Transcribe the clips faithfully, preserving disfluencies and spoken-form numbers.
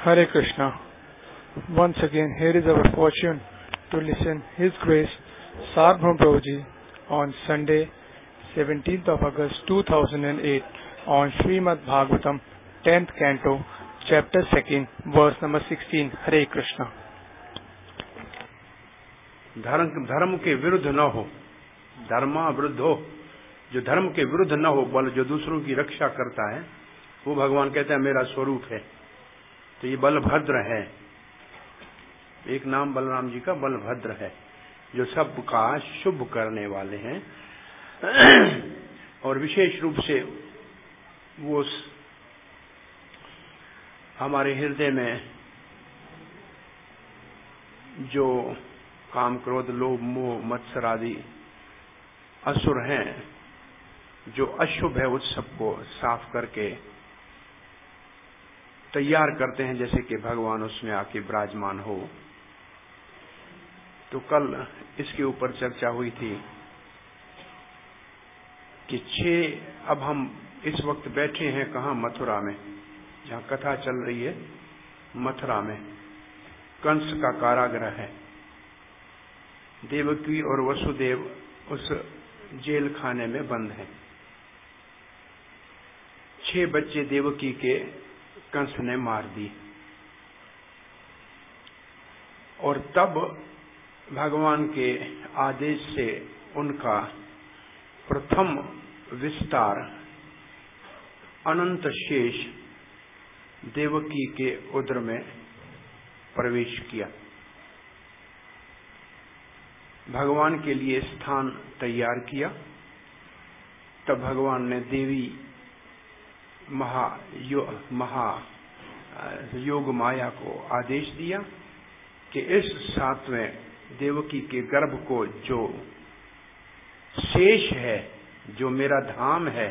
Hare Krishna. Once again, here is our fortune to listen His Grace Sarbham Prabhuji on Sunday, seventeenth of August two thousand eight on Srimad Bhagavatam, tenth Canto, Chapter second, verse number sixteen. Hare Krishna. धर्म धर्म के विरुद्ध न हो, धर्मा विरुद्ध हो, जो धर्म के विरुद्ध न हो, बल जो दूसरों की रक्षा करता है, वो भगवान कहते हैं मेरा स्वरूप है। तो ये बलभद्र है, एक नाम बलराम जी का बलभद्र है, जो सबका शुभ करने वाले हैं। और विशेष रूप से वो हमारे हृदय में जो काम, क्रोध, लोभ, मोह, मत्सर आदि असुर हैं, जो अशुभ है, उस सबको साफ करके तैयार करते हैं, जैसे कि भगवान उसमें आके विराजमान हो। तो कल इसके ऊपर चर्चा हुई थी कि छह, अब हम इस वक्त बैठे हैं कहाँ? मथुरा में, जहाँ कथा चल रही है। मथुरा में कंस का कारागृह है। देवकी और वसुदेव उस जेल खाने में बंद हैं। छह बच्चे देवकी के कंस ने मार दिए। और तब भगवान के आदेश से उनका प्रथम विस्तार अनंत शेष देवकी के उदर में प्रवेश किया। भगवान के लिए स्थान तैयार किया। तब भगवान ने देवी महा यो, महा योग माया को आदेश दिया कि इस सातवें देवकी के गर्भ को जो शेष है, जो मेरा धाम है,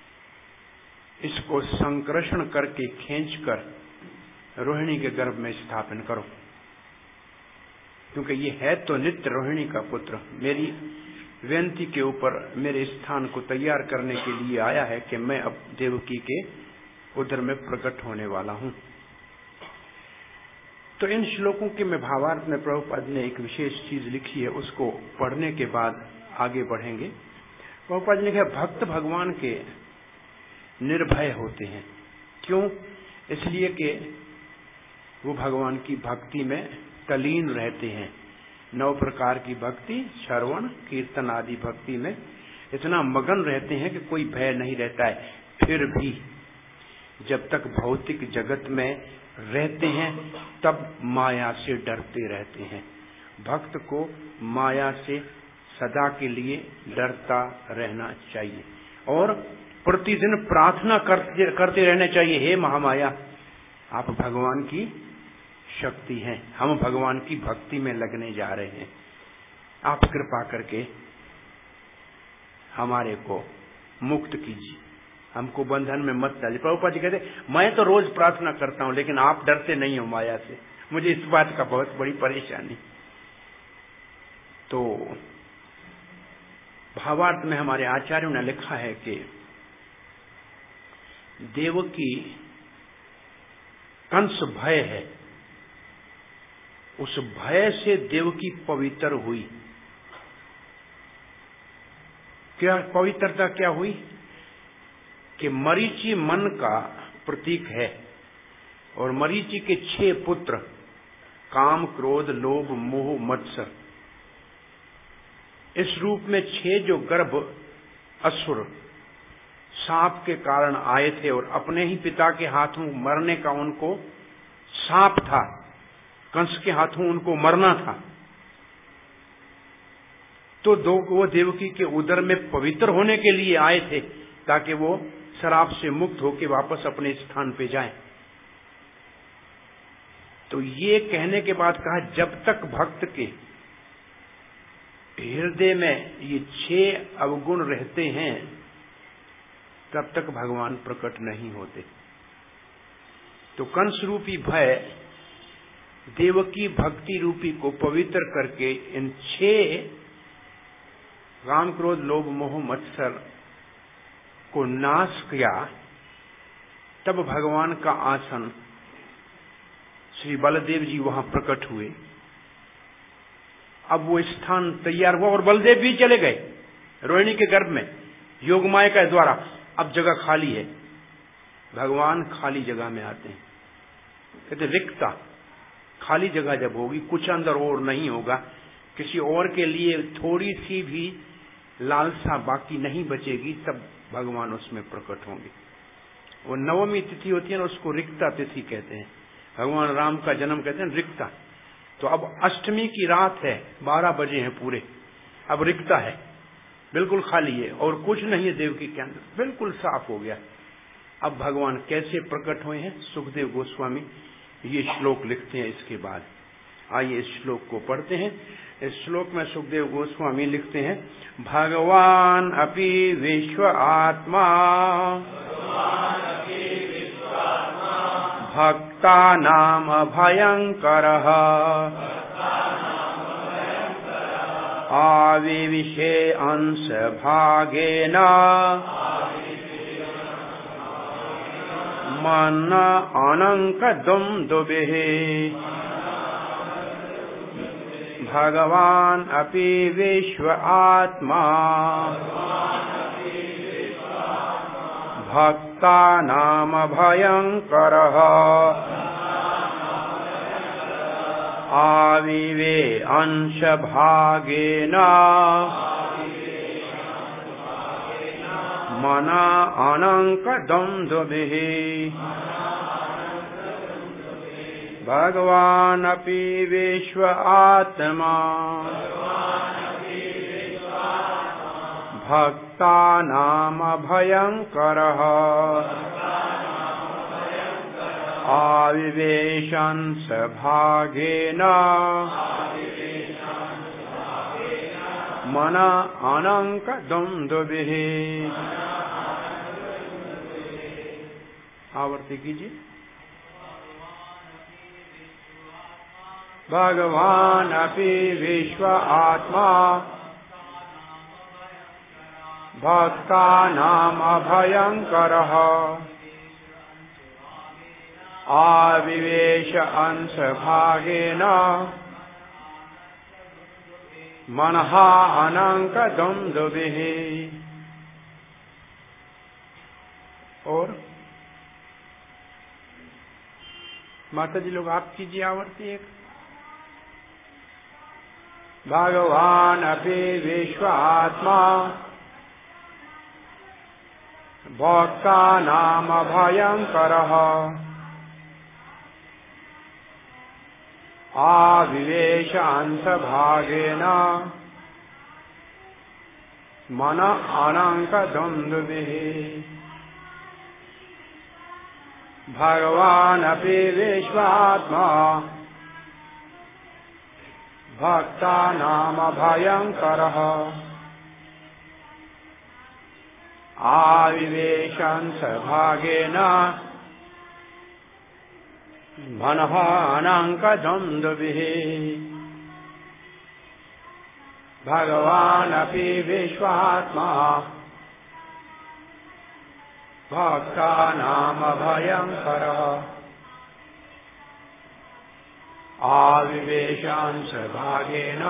इसको संकर्षण करके खींचकर रोहिणी के गर्भ में स्थापन करो, क्योंकि ये है तो नित्य रोहिणी का पुत्र। मेरी विनती के ऊपर मेरे स्थान को तैयार करने के लिए आया है कि मैं अब देवकी के उदर में प्रकट होने वाला हूं। तो इन श्लोकों के में भावार्थ में प्रभुपाद ने एक विशेष चीज लिखी है, उसको पढ़ने के बाद आगे बढ़ेंगे। प्रभुपाद ने लिखा, भक्त भगवान के निर्भय होते हैं। क्यों? इसलिए कि वो भगवान की भक्ति में तलीन रहते हैं। नौ प्रकार की भक्ति, श्रवण, कीर्तन आदि भक्ति में इतना मगन रहते हैं कि कोई भय नहीं रहता है। फिर भी जब तक भौतिक जगत में रहते हैं तब माया से डरते रहते हैं। भक्त को माया से सदा के लिए डरता रहना चाहिए और प्रतिदिन प्रार्थना करते, करते रहना चाहिए, हे महामाया, आप भगवान की शक्ति हैं, हम भगवान की भक्ति में लगने जा रहे हैं, आप कृपा करके हमारे को मुक्त कीजिए, हमको बंधन में मत डालिए। प्रभुपाद जी कहते, मैं तो रोज प्रार्थना करता हूं, लेकिन आप डरते नहीं हो माया से, मुझे इस बात का बहुत बड़ी परेशानी। तो भावार्थ में हमारे आचार्यों ने लिखा है कि देवकी कंस भय है, उस भय से देवकी पवित्र हुई। क्या पवित्रता क्या हुई? कि मरीचि मन का प्रतीक है और मरीचि के छह पुत्र, काम, क्रोध, लोभ, मोह, मत्सर, इस रूप में छह जो गर्भ असुर सांप के कारण आए थे और अपने ही पिता के हाथों मरने का उनको सांप था, कंस के हाथों उनको मरना था। तो दो वो देवकी के उदर में पवित्र होने के लिए आए थे, ताकि वो शराब से मुक्त होकर वापस अपने स्थान पे जाएं। तो ये कहने के बाद कहा, जब तक भक्त के हृदय में ये छह अवगुण रहते हैं तब तक भगवान प्रकट नहीं होते। तो कंस रूपी भय देवकी भक्ति रूपी को पवित्र करके इन छह काम, क्रोध, लोभ, मोह, मत्सर को नाश किया। तब भगवान का आसन श्री बलदेव जी वहां प्रकट हुए। अब वो स्थान तैयार हुआ और बलदेव भी चले गए रोहिणी के गर्भ में योगमाया के द्वारा। अब जगह खाली है। भगवान खाली जगह में आते हैं, कहते रिक्ता, खाली जगह जब होगी, कुछ अंदर और नहीं होगा, किसी और के लिए थोड़ी सी भी लालसा बाकी नहीं बचेगी, तब भगवान उसमें प्रकट होंगे। वो नवमी तिथि होती है ना, उसको रिक्ता तिथि कहते हैं। भगवान राम का जन्म कहते हैं रिक्ता। तो अब अष्टमी की रात है, बारह बजे हैं पूरे, अब रिक्ता है, बिल्कुल खाली है और कुछ नहीं है देवकी के अंदर, बिल्कुल साफ हो गया। अब भगवान कैसे प्रकट हुए हैं, सुखदेव गोस्वामी ये श्लोक लिखते हैं इसके बाद। आइए इस श्लोक को पढ़ते हैं। इस श्लोक में सुखदेव गोस्वामी लिखते हैं, भगवान अपि विश्व आत्मा भक्ता नाम भयंकरः आविविशे अंश भागेन मन अनंक दुंदुभिः भगवान अपि विश्व आत्मा भक्ता नाम भयंकरः आविवे अंश भागेन मन अनंक दुंदुभिः भगवान अपि विश्व आत्मा भक्ता नाम भयंकरः आविवेशंस भागेन मन अनंक दुंदुभिः। आवर्ती कीजिए। भगवान अपि विश्व आत्मा भक्ता नाम भयंकरः आविवेश अंश भागेन मनः अनंक दुंदुभिः। और माता जी लोग आप कीजिए आवर्ती एक। भगवान अपि विश्व आत्मा भक्ता नाम भयंकरः आविवेश अंश भागेन मन अनंक दुंदुभिः। भगवान अपि विश्व आत्मा भक्ता नाम भयंकरः आविवेशंस भागेन मनः अनंक दुंदुभिः। भगवान अपि विश्व आत्मा भक्ता नाम भयंकरः आविवेशंस भागेन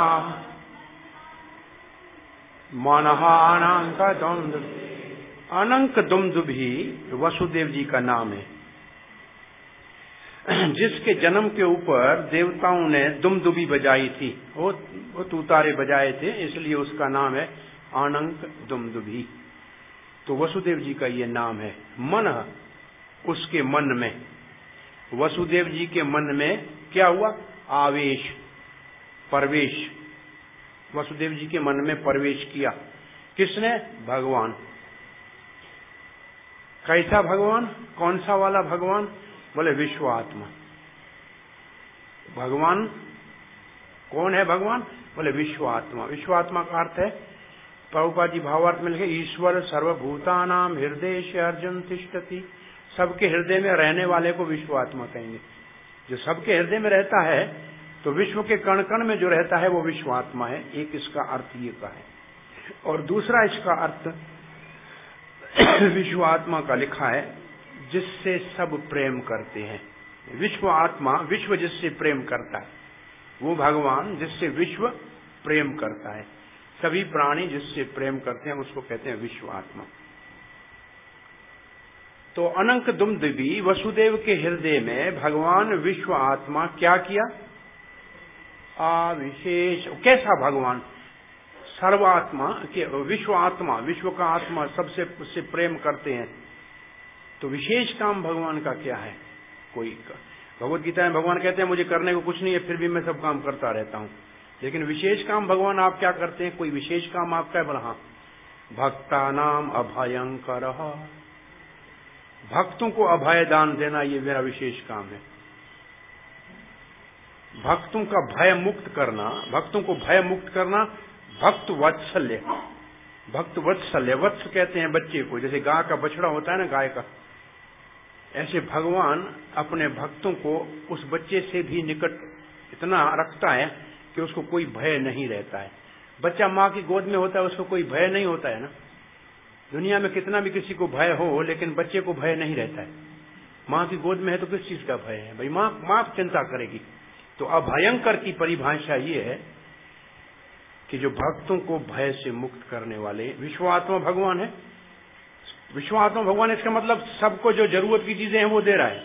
मनः अनंक दुंदुभिः। अनंक दुंदुभि वसुदेव जी का नाम है, जिसके जन्म के ऊपर देवताओं ने दुमदुबी बजाई थी, वो वो तूतारे बजाए थे, इसलिए उसका नाम है अनंक दुमदुभि। तो वसुदेव जी का ये नाम है। मन उसके मन में, वसुदेव जी के मन में क्या हुआ? आवेश, प्रवेश। वसुदेव जी के मन में प्रवेश किया किसने? भगवान। कैसा भगवान? कौन सा वाला भगवान? बोले विश्व आत्मा। भगवान कौन है? भगवान बोले विश्व आत्मा। विश्व आत्मा का अर्थ है, प्रभुपाद जी भावार्थ में लिखे, ईश्वर सर्वभूतानाम हृदय से अर्जुन तिष्ठति। सबके हृदय में रहने वाले को विश्व आत्मा कहेंगे। जो सबके हृदय में रहता है, तो विश्व के कण कण में जो रहता है वो विश्व आत्मा है। एक इसका अर्थ ये का है। और दूसरा इसका अर्थ विश्व आत्मा का लिखा है, जिससे सब प्रेम करते हैं। विश्व आत्मा, विश्व जिससे प्रेम करता है, वो भगवान जिससे विश्व प्रेम करता है। सभी प्राणी जिससे प्रेम करते हैं उसको कहते हैं विश्व आत्मा। तो अनंत दुम्दुभी वसुदेव के हृदय में भगवान विश्व आत्मा क्या किया? अविशेष। कैसा भगवान? सर्वात्मा के विश्व आत्मा, विश्व का आत्मा सबसे उससे प्रेम करते हैं। तो विशेष काम भगवान का क्या है? कोई भगवत गीता में भगवान कहते हैं मुझे करने को कुछ नहीं है, फिर भी मैं सब काम करता रहता हूं। लेकिन विशेष काम भगवान आप क्या करते हैं? कोई विशेष काम आपका है? बोला हाँ, भक्ता नाम अभयंकर, भक्तों को अभय दान देना ये मेरा विशेष काम है। भक्तों का भय मुक्त करना, भक्तों को भय मुक्त करना, भक्त वत्सल्य। भक्त वत्सल्य, वत्स कहते हैं बच्चे को, जैसे गाय का बछड़ा होता है ना, गाय का, ऐसे भगवान अपने भक्तों को उस बच्चे से भी निकट इतना रखता है कि उसको कोई भय नहीं रहता है। बच्चा माँ की गोद में होता है, उसको कोई भय नहीं होता है ना। दुनिया में कितना भी किसी को भय हो, लेकिन बच्चे को भय नहीं रहता है। माँ की गोद में है तो किस चीज का भय है भाई? माँ माँ चिंता करेगी। तो अभयंकर की परिभाषा ये है कि जो भक्तों को भय से मुक्त करने वाले विश्वात्मा भगवान है। विश्वात्मा भगवान, इसका मतलब सबको जो जरूरत की चीजें हैं वो दे रहा है,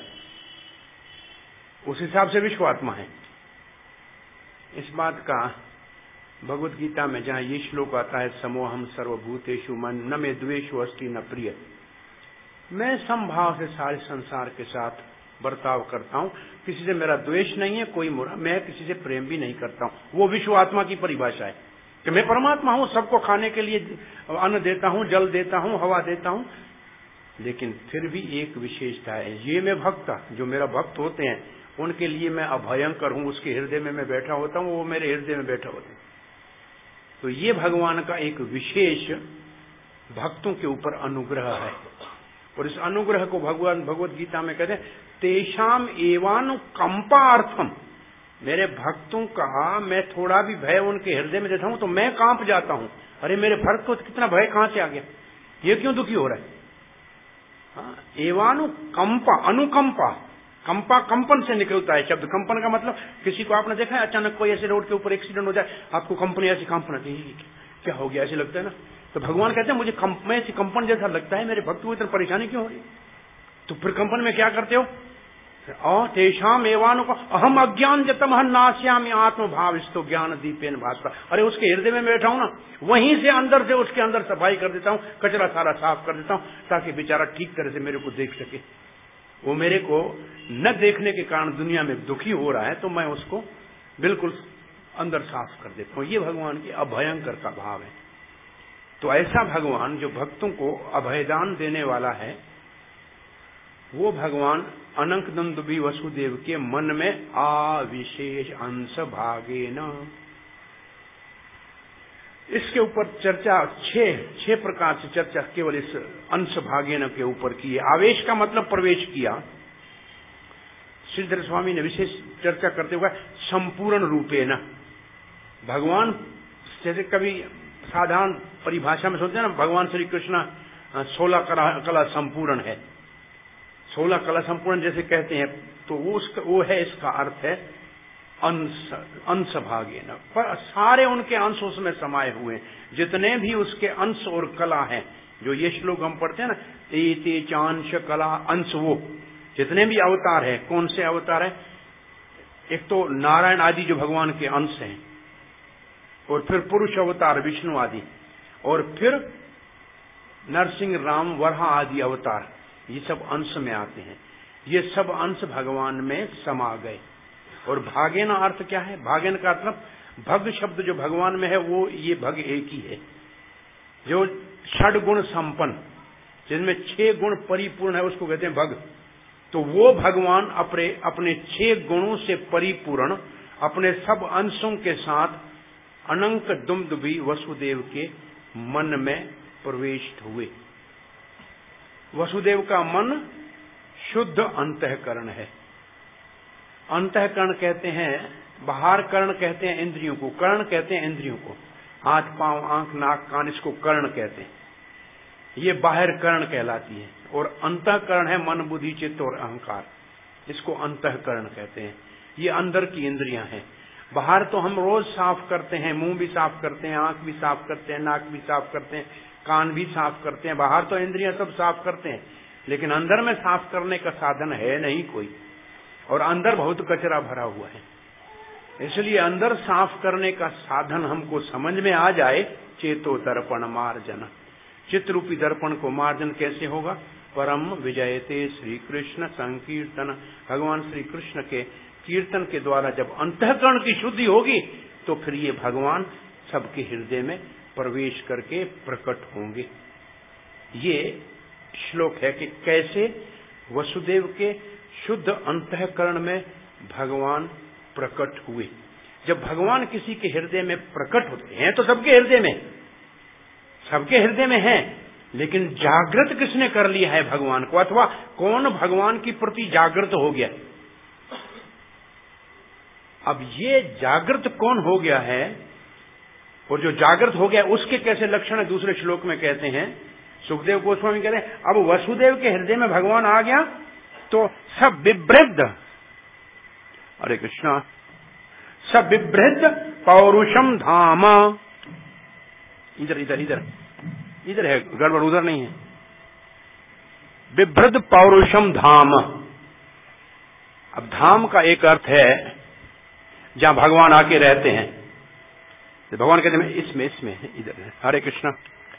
उस हिसाब से विश्वात्मा है। इस बात का भगवत गीता में जहां ये श्लोक आता है, समोहम सर्वभूतेषु मन न में द्वेषो अस्ति न प्रिय, मैं समभाव से सारे संसार के साथ बर्ताव करता हूं, किसी से मेरा द्वेष नहीं है, कोई मुरा, मैं किसी से प्रेम भी नहीं करता हूं। वो विश्वात्मा की परिभाषा है कि मैं परमात्मा हूं, सबको खाने के लिए अन्न देता हूं, जल देता हूं, हवा देता हूं। लेकिन फिर भी एक विशेषता है, ये मैं भक्ता, जो मेरा भक्त होते हैं उनके लिए मैं अभयंकर हूं, उसके हृदय में मैं बैठा होता हूं, वो मेरे हृदय में बैठा होता है। तो ये भगवान का एक विशेष भक्तों के ऊपर अनुग्रह है। और इस अनुग्रह को भगवान भगवत गीता में कहते हैं तेषाम एवानुकंपार्थम, मेरे भक्तों का मैं थोड़ा भी भय उनके हृदय में देता हूं तो मैं कांप जाता हूं। अरे मेरे भक्त को कितना भय कहां से आ गया, ये क्यों दुखी हो रहा है? हाँ, एवानुकंपा, अनुकंपा, कंपा कंपन से निकलता है शब्द। कंपन का मतलब, किसी को आपने देखा है अचानक कोई ऐसे रोड के ऊपर एक्सीडेंट हो जाए, आपको कंपनी ऐसी कंपन आती है, क्या हो गया ऐसे लगता है ना। तो भगवान कहते हैं मुझे कंप ऐसी कंपन जैसा लगता है, मेरे भक्त को इतना परेशानी क्यों हो रही? तो फिर कंपन में क्या करते हो? और तेषाम एवानु को अहम अज्ञान जतम नाश्यामी आत्मभाव स्तो ज्ञान दीपेन भास्कर। अरे उसके हृदय में बैठा हूं ना, वहीं से अंदर से उसके अंदर सफाई कर देता हूं, कचरा सारा साफ कर देता हूं, ताकि बेचारा ठीक तरह से मेरे को देख सके। वो मेरे को न देखने के कारण दुनिया में दुखी हो रहा है, तो मैं उसको बिल्कुल अंदर साफ कर देता हूं। ये भगवान की अभयंकर का भाव है। तो ऐसा भगवान जो भक्तों को अभयदान देने वाला है, वो भगवान अनंत दुम्दुभी वसुदेव के मन में अविशेष अंश भागे न। इसके ऊपर चर्चा छह छह प्रकार से चर्चा केवल इस अंश भागे न के ऊपर की है। आवेश का मतलब प्रवेश किया। श्रीधर स्वामी ने विशेष चर्चा करते हुए संपूर्ण रूपे न, भगवान जैसे कभी साधारण परिभाषा में सोचते हैं ना, भगवान श्री कृष्ण सोलह कला संपूर्ण है, सोलह कला संपूर्ण जैसे कहते हैं, तो वो उसका वो है, इसका अर्थ है अंश अंश भागे न, पर सारे उनके अंश उसमें समाये हुए, जितने भी उसके अंश और कला हैं, जो ये श्लोक हम पढ़ते हैं ना, ते ते चांश कला अंश, वो जितने भी अवतार है, कौन से अवतार है? एक तो नारायण आदि जो भगवान के अंश हैं, और फिर पुरुष अवतार विष्णु आदि, और फिर नरसिंह राम वराह आदि अवतार, ये सब अंश में आते हैं। ये सब अंश भगवान में समा गए। और भागेन अर्थ क्या है? भागेन का मतलब भग शब्द जो भगवान में है, वो ये भग एक ही है, जो षड गुण संपन्न, जिनमें छह गुण परिपूर्ण है, उसको कहते हैं भग। तो वो भगवान अपने अपने छह गुणों से परिपूर्ण अपने सब अंशों के साथ अनंत दुम्दुभी वसुदेव के मन में प्रविष्ट हुए। वसुदेव का मन शुद्ध अंतःकरण है। अंतःकरण कहते हैं, बाहर कर्ण कहते हैं इंद्रियों को, कर्ण कहते हैं इंद्रियों को, हाथ पांव आंख नाक कान, इसको कर्ण कहते हैं। ये बाहर कर्ण कहलाती है। और अंतःकरण है मन बुद्धि चित्त और अहंकार। इसको अंतःकरण कहते हैं। ये अंदर की इंद्रियां हैं। बाहर तो हम रोज साफ करते हैं, मुंह भी साफ करते हैं, आंख भी साफ करते हैं, नाक भी साफ करते हैं, कान भी साफ करते हैं। बाहर तो इंद्रियां सब साफ करते हैं, लेकिन अंदर में साफ करने का साधन है नहीं कोई, और अंदर बहुत कचरा भरा हुआ है। इसलिए अंदर साफ करने का साधन हमको समझ में आ जाए। चेतो दर्पण मार्जन, चित्रूपी दर्पण को मार्जन कैसे होगा? परम विजयते श्री कृष्ण संकीर्तन, भगवान श्री कृष्ण के कीर्तन के द्वारा जब अंतःकरण की शुद्धि होगी तो फिर ये भगवान सबके हृदय में प्रवेश करके प्रकट होंगे। ये श्लोक है कि कैसे वसुदेव के शुद्ध अंतःकरण में भगवान प्रकट हुए। जब भगवान किसी के हृदय में प्रकट होते हैं तो सबके हृदय में, सबके हृदय में है, लेकिन जागृत किसने कर लिया है भगवान को, अथवा कौन भगवान की प्रति जागृत हो गया? अब ये जागृत कौन हो गया है और जो जागृत हो गया उसके कैसे लक्षण दूसरे श्लोक में कहते हैं। सुखदेव गोस्वामी कहते हैं अब वसुदेव के हृदय में भगवान आ गया तो सब विवृद्ध, हरे कृष्णा, सब विवृद्ध पौरुषम धाम, इधर इधर इधर इधर है गड़बड़, उधर नहीं है। विवृद्ध पौरुषम धाम, अब धाम का एक अर्थ है जहां भगवान आके रहते हैं। तो भगवान कहते हैं इसमें इसमें इधर है। हरे कृष्णा,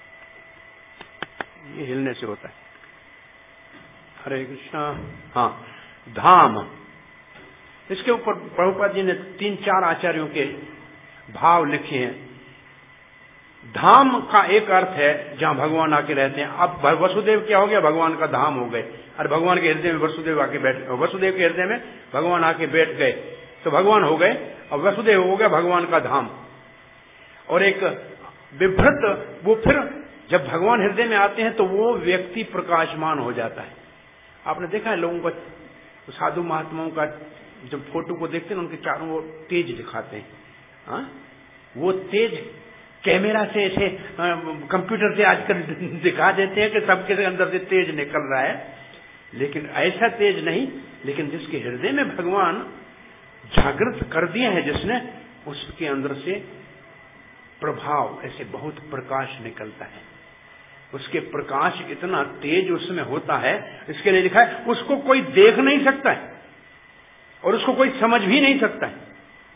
ये हिलने से होता है। हरे कृष्णा, हाँ, धाम, इसके ऊपर प्रभुपाद जी ने तीन चार आचार्यों के भाव लिखे हैं। धाम का एक अर्थ है जहां भगवान आके रहते हैं। अब वसुदेव क्या हो गया? भगवान का धाम हो गए। अरे भगवान के हृदय में वसुदेव आके बैठ, वसुदेव के हृदय में भगवान आके बैठ गए तो भगवान हो गए। अब वसुदेव हो गया भगवान का धाम। और एक विभ्रत, वो फिर जब भगवान हृदय में आते हैं तो वो व्यक्ति प्रकाशमान हो जाता है। आपने देखा है लोगों का, साधु महात्माओं का जब फोटो को देखते हैं उनके चारों ओर तेज दिखाते हैं। हाँ, वो तेज कैमरा से ऐसे कंप्यूटर से आजकल दिखा देते हैं कि सबके अंदर से तेज निकल रहा है, लेकिन ऐसा तेज नहीं। लेकिन जिसके हृदय में भगवान जागृत कर दिया है जिसने, उसके अंदर से प्रभाव ऐसे बहुत प्रकाश निकलता है। उसके प्रकाश इतना तेज उसमें होता है, इसके लिए लिखा है उसको कोई देख नहीं सकता है और उसको कोई समझ भी नहीं सकता है।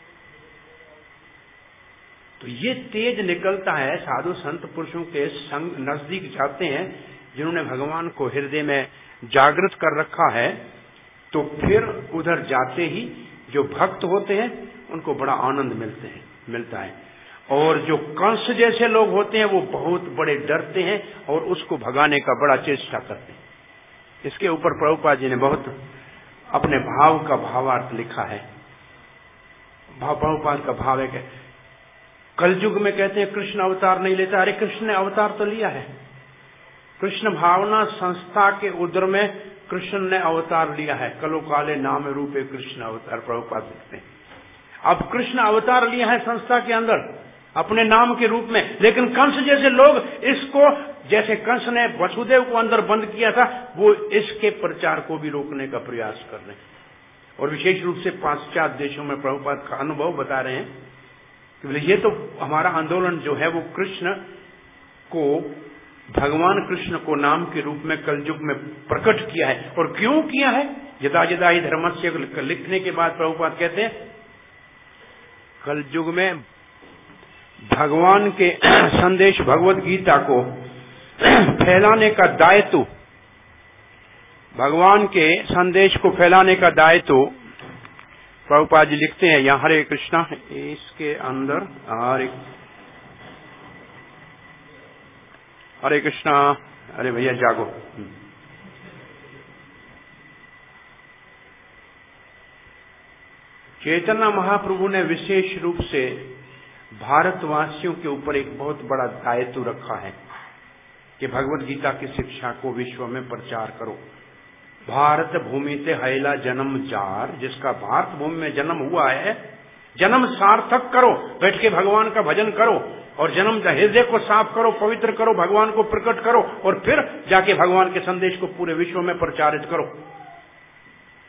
तो ये तेज निकलता है साधु संत पुरुषों के संग नजदीक जाते हैं जिन्होंने भगवान को हृदय में जागृत कर रखा है, तो फिर उधर जाते ही जो भक्त होते हैं उनको बड़ा आनंद मिलते हैं मिलता है। और जो कंस जैसे लोग होते हैं वो बहुत बड़े डरते हैं और उसको भगाने का बड़ा चेष्टा करते हैं। इसके ऊपर प्रभुपाद जी ने बहुत अपने भाव का भावार्थ लिखा है। भाव प्रभुपाद का भाव है कि कलयुग में कहते हैं कृष्ण अवतार नहीं लेता। अरे कृष्ण ने अवतार तो लिया है। कृष्ण भावना संस्था के उदर में कृष्ण ने अवतार लिया है। कलो काले नाम रूपे कृष्ण अवतार, प्रभुपाद लिखते हैं। अब कृष्ण अवतार लिया है संस्था के अंदर अपने नाम के रूप में, लेकिन कंस जैसे लोग इसको, जैसे कंस ने वसुदेव को अंदर बंद किया था, वो इसके प्रचार को भी रोकने का प्रयास कर रहे हैं। और विशेष रूप से पाश्चात्य देशों में प्रभुपाद का अनुभव बता रहे हैं कि ये तो हमारा आंदोलन जो है वो कृष्ण को, भगवान कृष्ण को नाम के रूप में कलयुग में प्रकट किया है। और क्यों किया है? यदा यदा ही धर्मस्य लिखने के बाद प्रभुपाद कहते हैं कलयुग में भगवान के संदेश भगवत गीता को फैलाने का दायित्व, भगवान के संदेश को फैलाने का दायित्व प्रभुपाद जी लिखते हैं यहाँ। हरे कृष्णा, इसके अंदर हरे हरे कृष्णा। अरे भैया जागो। चैतन्य महाप्रभु ने विशेष रूप से भारतवासियों के ऊपर एक बहुत बड़ा दायित्व रखा है कि भगवत गीता की शिक्षा को विश्व में प्रचार करो। भारत भूमि से हैला जन्म जार, जिसका भारत भूमि में जन्म हुआ है, जन्म सार्थक करो, बैठ के भगवान का भजन करो और जन्म हृदय को साफ करो, पवित्र करो, भगवान को प्रकट करो और फिर जाके भगवान के संदेश को पूरे विश्व में प्रचारित करो।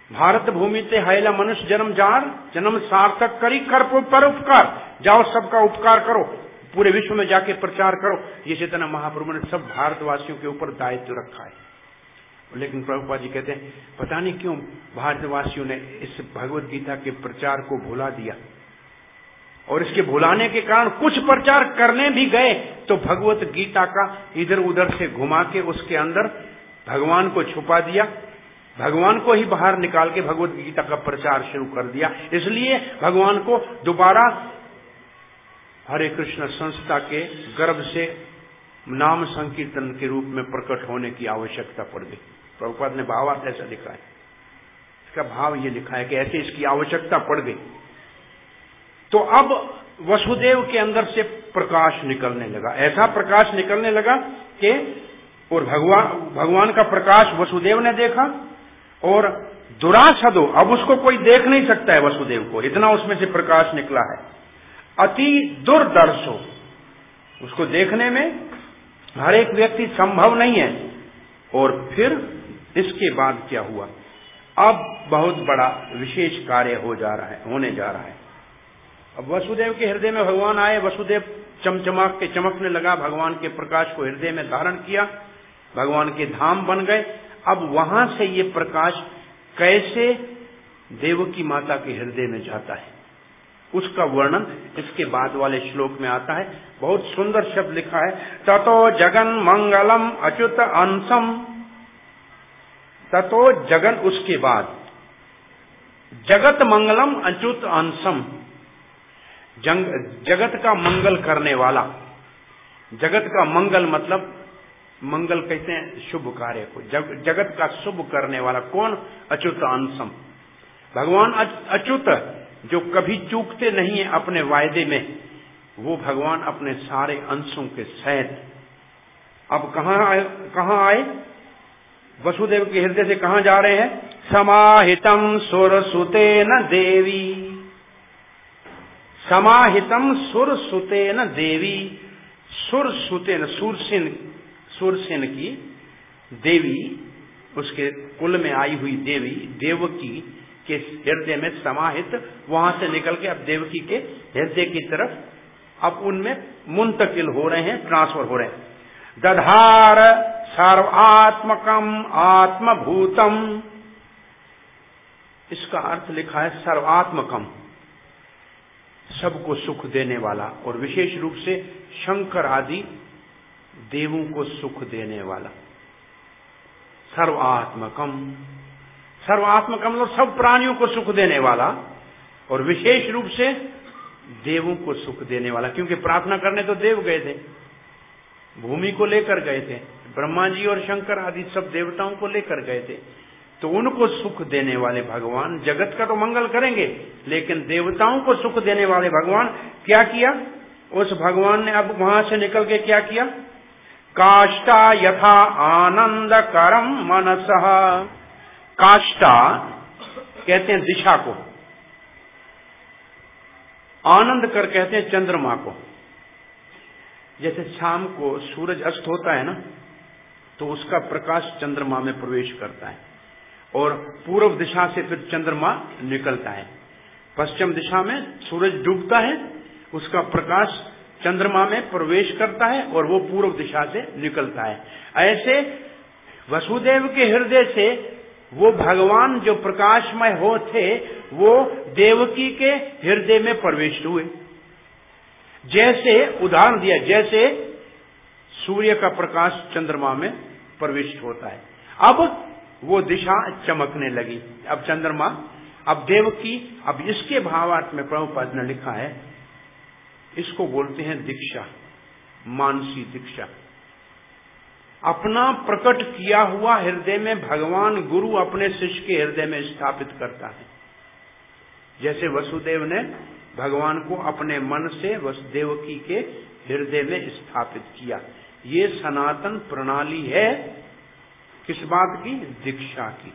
भारत भूमि ते हैला मनुष्य जन्म जार, जन्म सार्थक करी कर पर उपकार, जाओ सबका उपकार करो, पूरे विश्व में जाके प्रचार करो। ये चैतन्य महाप्रभु ने सब भारतवासियों के ऊपर दायित्व रखा है। लेकिन प्रभुपाद जी कहते हैं पता नहीं क्यों भारतवासियों ने इस भगवत गीता के प्रचार को भुला दिया, और इसके भुलाने के कारण कुछ प्रचार करने भी गए तो भगवत गीता का इधर उधर से घुमा के उसके अंदर भगवान को छुपा दिया, भगवान को ही बाहर निकाल के भगवत गीता का प्रचार शुरू कर दिया। इसलिए भगवान को दोबारा हरे कृष्ण संस्था के गर्भ से नाम संकीर्तन के रूप में प्रकट होने की आवश्यकता पड़ गई। प्रभुपाद ने भावार्थ ऐसा लिखा है, इसका भाव ये लिखा है कि ऐसे इसकी आवश्यकता पड़ गई। तो अब वसुदेव के अंदर से प्रकाश निकलने लगा, ऐसा प्रकाश निकलने लगा कि और भगवान भगवान का प्रकाश वसुदेव ने देखा, और दुरासदो अब उसको कोई देख नहीं सकता है वसुदेव को, इतना उसमें से प्रकाश निकला है। अति दुर्दर्शो, उसको देखने में हर एक व्यक्ति संभव नहीं है। और फिर इसके बाद क्या हुआ, अब बहुत बड़ा विशेष कार्य हो जा रहा है, होने जा रहा है। अब वसुदेव के हृदय में भगवान आए, वसुदेव चमचमाक के चमकने लगा, भगवान के प्रकाश को हृदय में धारण किया, भगवान के धाम बन गए। अब वहां से ये प्रकाश कैसे देवकी माता के हृदय में जाता है, उसका वर्णन इसके बाद वाले श्लोक में आता है। बहुत सुंदर शब्द लिखा है, ततो जगन मंगलम अच्युत अंशम, ततो जगन उसके बाद, जगत मंगलम अच्युत अंशम, जगत का मंगल करने वाला, जगत का मंगल मतलब मंगल कहते हैं शुभ कार्य को, जग, जगत का शुभ करने वाला कौन, अच्युत अंशम, भगवान अच्युत जो कभी चूकते नहीं है अपने वायदे में, वो भगवान अपने सारे अंशों के सहित अब कहां आए, कहां आए वसुदेव के हृदय से कहां जा रहे हैं, समाहितम सुरसुतेन देवी, समाहितम सुरसुतेन देवी, सुरसुतेन सूरसेन, सूरसेन की देवी, उसके कुल में आई हुई देवी देवकी के हृदय में समाहित, वहां से निकल के अब देवकी के हृदय की तरफ अब उनमें मुंतकिल हो रहे हैं, ट्रांसफर हो रहे हैं। दधार सर्वात्मकम आत्मभूतम, इसका अर्थ लिखा है सर्वात्मकम, सबको सुख देने वाला, और विशेष रूप से शंकर आदि देवों को सुख देने वाला। सर्वात्मकम, सर्वात्मकम मतलब सब प्राणियों को सुख देने वाला, और विशेष रूप से देवों को सुख देने वाला, क्योंकि प्रार्थना करने तो देव गए थे, भूमि को लेकर गए थे, ब्रह्मा जी और शंकर आदि सब देवताओं को लेकर गए थे, तो उनको सुख देने वाले भगवान जगत का तो मंगल करेंगे, लेकिन देवताओं को सुख देने वाले भगवान क्या किया, उस भगवान ने अब वहां से निकल के क्या किया, काष्ठा यथा आनंद करम मनसः, काष्ठा कहते हैं दिशा को, आनंद कर कहते हैं चंद्रमा को। जैसे शाम को सूरज अस्त होता है ना, तो उसका प्रकाश चंद्रमा में प्रवेश करता है, और पूर्व दिशा से फिर चंद्रमा निकलता है, पश्चिम दिशा में सूरज डूबता है, उसका प्रकाश चंद्रमा में प्रवेश करता है और वो पूर्व दिशा से निकलता है। ऐसे वसुदेव के हृदय से वो भगवान जो प्रकाशमय हो थे, वो देवकी के हृदय में प्रवेश हुए। जैसे उदाहरण दिया, जैसे सूर्य का प्रकाश चंद्रमा में प्रविष्ट होता है, अब वो दिशा चमकने लगी, अब चंद्रमा, अब देवकी, अब इसके भावार्थ में प्रभुपाद ने लिखा है, इसको बोलते हैं दीक्षा, मानसी दीक्षा। अपना प्रकट किया हुआ हृदय में भगवान गुरु अपने शिष्य के हृदय में स्थापित करता है। जैसे वसुदेव ने भगवान को अपने मन से वसुदेवकी के हृदय में स्थापित किया। ये सनातन प्रणाली है किस बात की, दीक्षा की।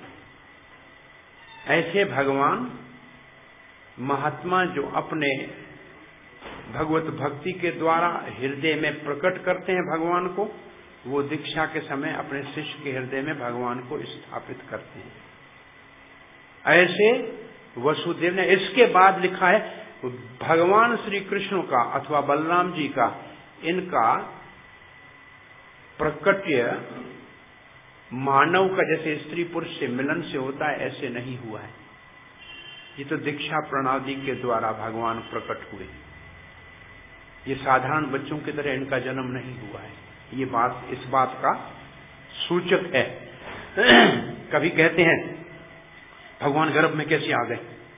ऐसे भगवान महात्मा जो अपने भगवत भक्ति के द्वारा हृदय में प्रकट करते हैं भगवान को, वो दीक्षा के समय अपने शिष्य के हृदय में भगवान को स्थापित करते हैं। ऐसे वसुदेव ने, इसके बाद लिखा है भगवान श्री कृष्ण का अथवा बलराम जी का, इनका प्रकट्य मानव का जैसे स्त्री पुरुष से मिलन से होता है ऐसे नहीं हुआ है। ये तो दीक्षा प्रणाली के द्वारा भगवान प्रकट हुए। ये साधारण बच्चों की तरह इनका जन्म नहीं हुआ है। ये बात इस बात का सूचक है। कभी कहते हैं भगवान गर्भ में कैसे आ गए।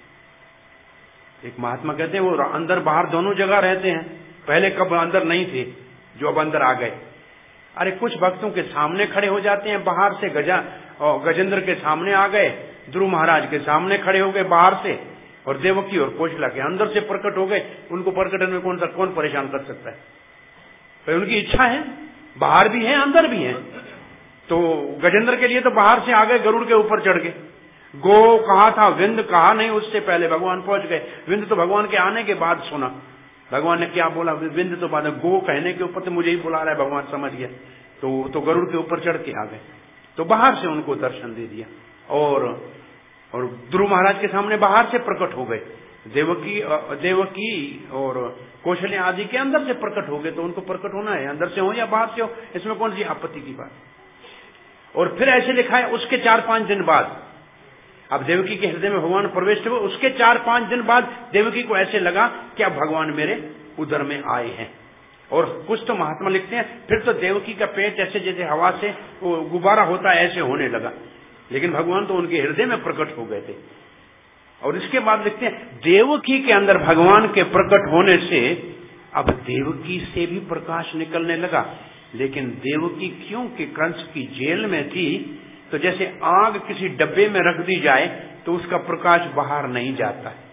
एक महात्मा कहते हैं वो अंदर बाहर दोनों जगह रहते हैं, पहले कब अंदर नहीं थे जो अब अंदर आ गए। अरे कुछ भक्तों के सामने खड़े हो जाते हैं बाहर से, गजा और गजेंद्र के सामने आ गए, ध्रुव महाराज के सामने खड़े हो गए बाहर से, और देवकी और कौशला के अंदर से प्रकट हो गए। उनको प्रकटन में कौन सा कौन परेशान कर सकता है? तो उनकी इच्छा है, बाहर भी है अंदर भी है। तो गजेंद्र के लिए तो बाहर से आ गए, गरुड़ के ऊपर चढ़ गए। गो कहा था, विंद कहा नहीं, उससे पहले भगवान पहुंच गए। विंद तो भगवान के आने के बाद सुना, भगवान ने क्या बोला, विंद तो बाद, गो कहने के ऊपर तो मुझे ही बुला रहा है, भगवान समझ गया। तो तो गरुड़ के ऊपर चढ़ के आ गए, तो बाहर से उनको दर्शन दे दिया। और और ध्रुव महाराज के सामने बाहर से प्रकट हो गए। देवकी देवकी और कौशल्या आदि के अंदर से प्रकट हो गए, तो उनको प्रकट होना है, अंदर से हो या बाहर से हो, इसमें कौन सी आपत्ति की बात। और फिर ऐसे लिखा है उसके चार पांच दिन बाद, अब देवकी के हृदय में भगवान प्रवेश हुए, उसके चार पांच दिन बाद देवकी को ऐसे लगा कि अब भगवान मेरे उदर में आए हैं। और कुछ तो महात्मा लिखते हैं फिर तो देवकी का पेट ऐसे जैसे हवा से वो गुब्बारा होता है ऐसे होने लगा, लेकिन भगवान तो उनके हृदय में प्रकट हो गए थे। और इसके बाद लिखते हैं देवकी के अंदर भगवान के प्रकट होने से अब देवकी से भी प्रकाश निकलने लगा। लेकिन देवकी क्योंकि कंस की जेल में थी, तो जैसे आग किसी डब्बे में रख दी जाए तो उसका प्रकाश बाहर नहीं जाता है,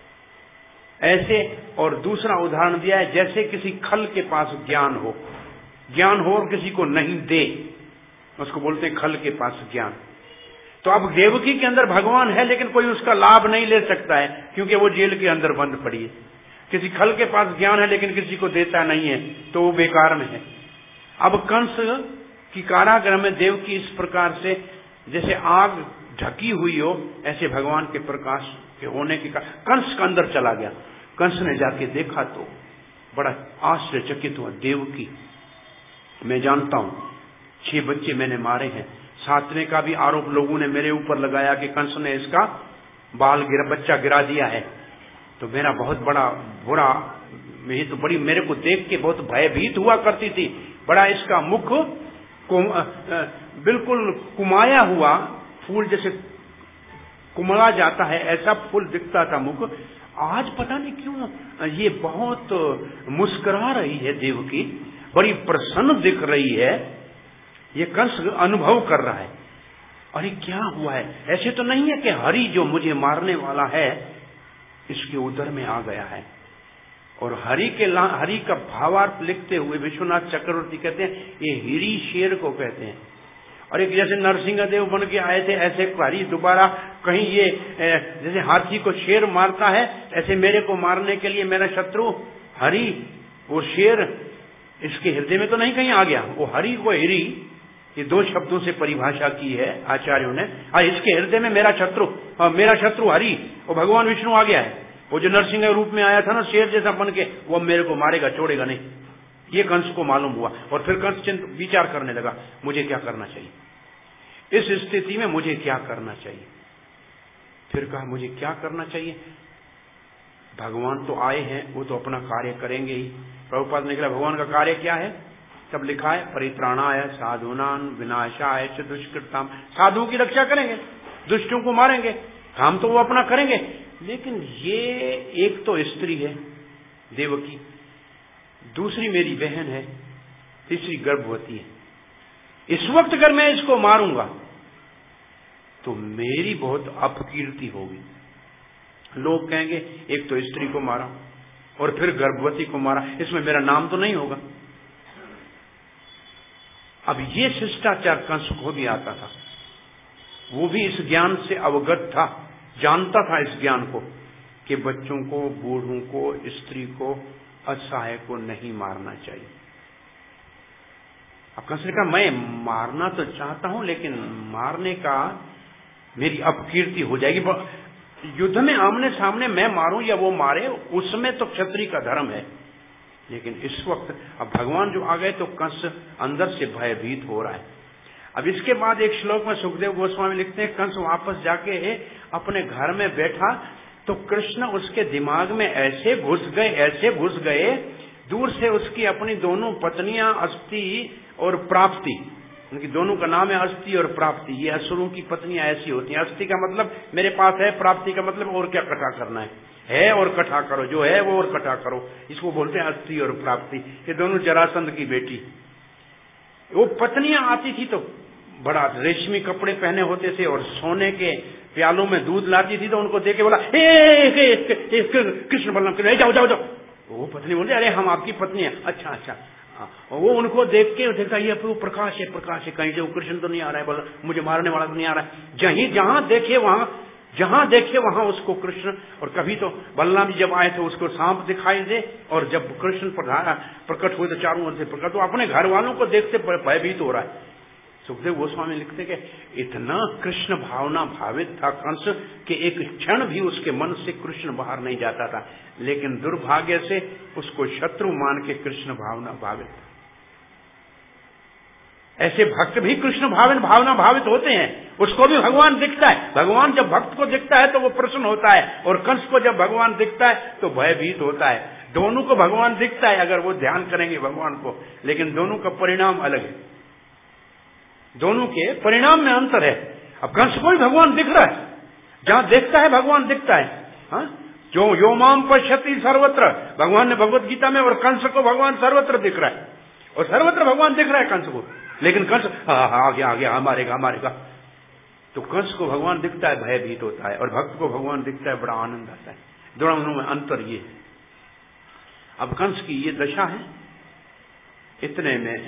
ऐसे। और दूसरा उदाहरण दिया है, जैसे किसी खल के पास ज्ञान हो, ज्ञान हो और किसी को नहीं दे, उसको बोलते हैं खल के पास ज्ञान। तो अब देवकी के अंदर भगवान है, लेकिन कोई उसका लाभ नहीं ले सकता है क्योंकि वो जेल के अंदर बंद पड़ी है। किसी खल के पास ज्ञान है लेकिन किसी को देता नहीं है, तो वो बेकार में है। अब कंस की कारागृह में देवकी इस प्रकार से जैसे आग ढकी हुई हो, ऐसे भगवान के प्रकाश के होने के कारण कंस का अंदर चला गया। कंस ने जाके देखा तो बड़ा आश्चर्यचकित हुआ। देवकी, मैं जानता हूं छह बच्चे मैंने मारे हैं, सातवें का भी आरोप लोगों ने मेरे ऊपर लगाया कि कंस ने इसका बाल गिरा बच्चा गिरा दिया है। तो मेरा बहुत बड़ा बुरा, ये तो बड़ी मेरे को देख के बहुत भयभीत हुआ करती थी। बड़ा इसका मुख कुम, बिल्कुल कुमाया हुआ फूल जैसे कुमला जाता है ऐसा फूल दिखता था मुख। आज पता नहीं क्यों ये बहुत मुस्कुरा रही है देवकी, बड़ी प्रसन्न दिख रही है। ये कंस अनुभव कर रहा है, अरे क्या हुआ है। ऐसे तो नहीं है कि हरि जो मुझे मारने वाला है इसके उदर में आ गया है। और हरि के हरि का भावार्थ लिखते हुए विश्वनाथ चक्रवर्ती कहते हैं ये हिरी शेर को कहते हैं। और एक जैसे नरसिंह देव बन के आए थे, ऐसे हरि दोबारा कहीं ये जैसे हाथी को शेर मारता है, ऐसे मेरे को मारने के लिए मेरा शत्रु हरि, वो शेर इसके हृदय में तो नहीं कहीं आ गया। वो हरि को हिरी, ये दो शब्दों से परिभाषा की है आचार्यों ने। और इसके हृदय में मेरा शत्रु, मेरा शत्रु हरि, वो भगवान विष्णु आ गया है। वो जो नरसिंह रूप में आया था ना शेर जैसा बन के, वो मेरे को मारेगा, छोड़ेगा नहीं। ये कंस को मालूम हुआ। और फिर कंस चिंत विचार करने लगा, मुझे क्या करना चाहिए इस स्थिति में, मुझे क्या करना चाहिए। फिर कहा मुझे क्या करना चाहिए, भगवान तो आए हैं, वो तो अपना कार्य करेंगे ही। प्रभुपाद ने कहा भगवान का कार्य क्या है, तब लिखा है परित्राणाय साधूनां विनाशाय च दुष्कृताम। साधुओं की रक्षा करेंगे, दुष्टों को मारेंगे, काम तो वो अपना करेंगे। लेकिन ये एक तो स्त्री है देवकी, दूसरी मेरी बहन है, तीसरी गर्भवती है। इस वक्त अगर मैं इसको मारूंगा तो मेरी बहुत अपकीर्ति होगी। लोग कहेंगे एक तो स्त्री को मारा और फिर गर्भवती को मारा, इसमें मेरा नाम तो नहीं होगा। अब ये शिष्टाचार कंस को भी आता था, वो भी इस ज्ञान से अवगत था, जानता था इस ज्ञान को कि बच्चों को, बूढ़ों को, स्त्री को, असहाय को नहीं मारना चाहिए। अब कंस ने कहा मैं मारना तो चाहता हूं, लेकिन मारने का मेरी अपकीर्ति हो जाएगी। युद्ध में आमने सामने मैं मारूं या वो मारे, उसमें तो क्षत्रिय का धर्म है। लेकिन इस वक्त अब भगवान जो आ गए तो कंस अंदर से भयभीत हो रहा है। अब इसके बाद एक श्लोक में सुखदेव गोस्वामी लिखते हैं, कंस वापस जाके अपने घर में बैठा तो कृष्ण उसके दिमाग में ऐसे घुस गए, ऐसे घुस गए, दूर से उसकी अपनी दोनों पत्नियां अस्ति और प्राप्ति, उनकी दोनों का नाम है अस्ति और प्राप्ति। ये असुरों की पत्नियां ऐसी होती हैं। अस्ति का मतलब मेरे पास है, प्राप्ति का मतलब और क्या कटा करना है, है और कटा करो, जो है वो और कटा करो, इसको बोलते हैं अस्ति और प्राप्ति। ये दोनों जरासंध की बेटी। वो पत्नियां आती थी तो बड़ा रेशमी कपड़े पहने होते थे और सोने के प्यालों में दूध लाती थी, तो उनको देख के बोला कृष्ण बलराम के जाओ जाओ जाओ। वो पत्नी बोलती अरे हम आपकी पत्नी है। अच्छा अच्छा। वो उनको देख के देखा ये वो प्रकाश है, प्रकाश है, कहीं से वो कृष्ण तो नहीं आ रहा है, बोला मुझे मारने वाला तो नहीं आ रहा है। जहीं जहां देखे वहां जहां देखे वहां उसको कृष्ण। और कभी तो बलराम जी जब आए तो उसको सांप दिखाई दे, और जब कृष्ण प्रकट हुए तो चारों ओर से प्रकट। तो अपने घर वालों को देखते भयभीत हो रहा है। सुखदेव गोस्वामी लिखते कि इतना कृष्ण भावना भावित था कंस कि एक क्षण भी उसके मन से कृष्ण बाहर नहीं जाता था। लेकिन दुर्भाग्य से उसको शत्रु मान के कृष्ण भावना भावित था। ऐसे भक्त भी कृष्ण भावन भावना भावित होते हैं, उसको भी भगवान दिखता है। भगवान जब भक्त को दिखता है तो वो प्रसन्न होता है, और कंस को जब भगवान दिखता है तो भयभीत होता है। दोनों को भगवान दिखता है अगर वो ध्यान करेंगे भगवान को, लेकिन दोनों का परिणाम अलग है, दोनों के परिणाम में अंतर है। अब कंस को भी भगवान दिख रहा है, जहां देखता है भगवान दिखता है। हाँ, जो यो माम पश्यति सर्वत्र, भगवान ने भगवत गीता में, और कंस को भगवान सर्वत्र दिख रहा है, और सर्वत्र भगवान दिख रहा है कंस को। लेकिन कंस हाँ हाँ आ गया आ गया हमारेगा हमारेगा। तो कंस को भगवान दिखता है भयभीत होता है, और भक्त को भगवान दिखता है बड़ा आनंद आता है। दोनों में अंतर ये है। अब कंस की ये दशा है। इतने में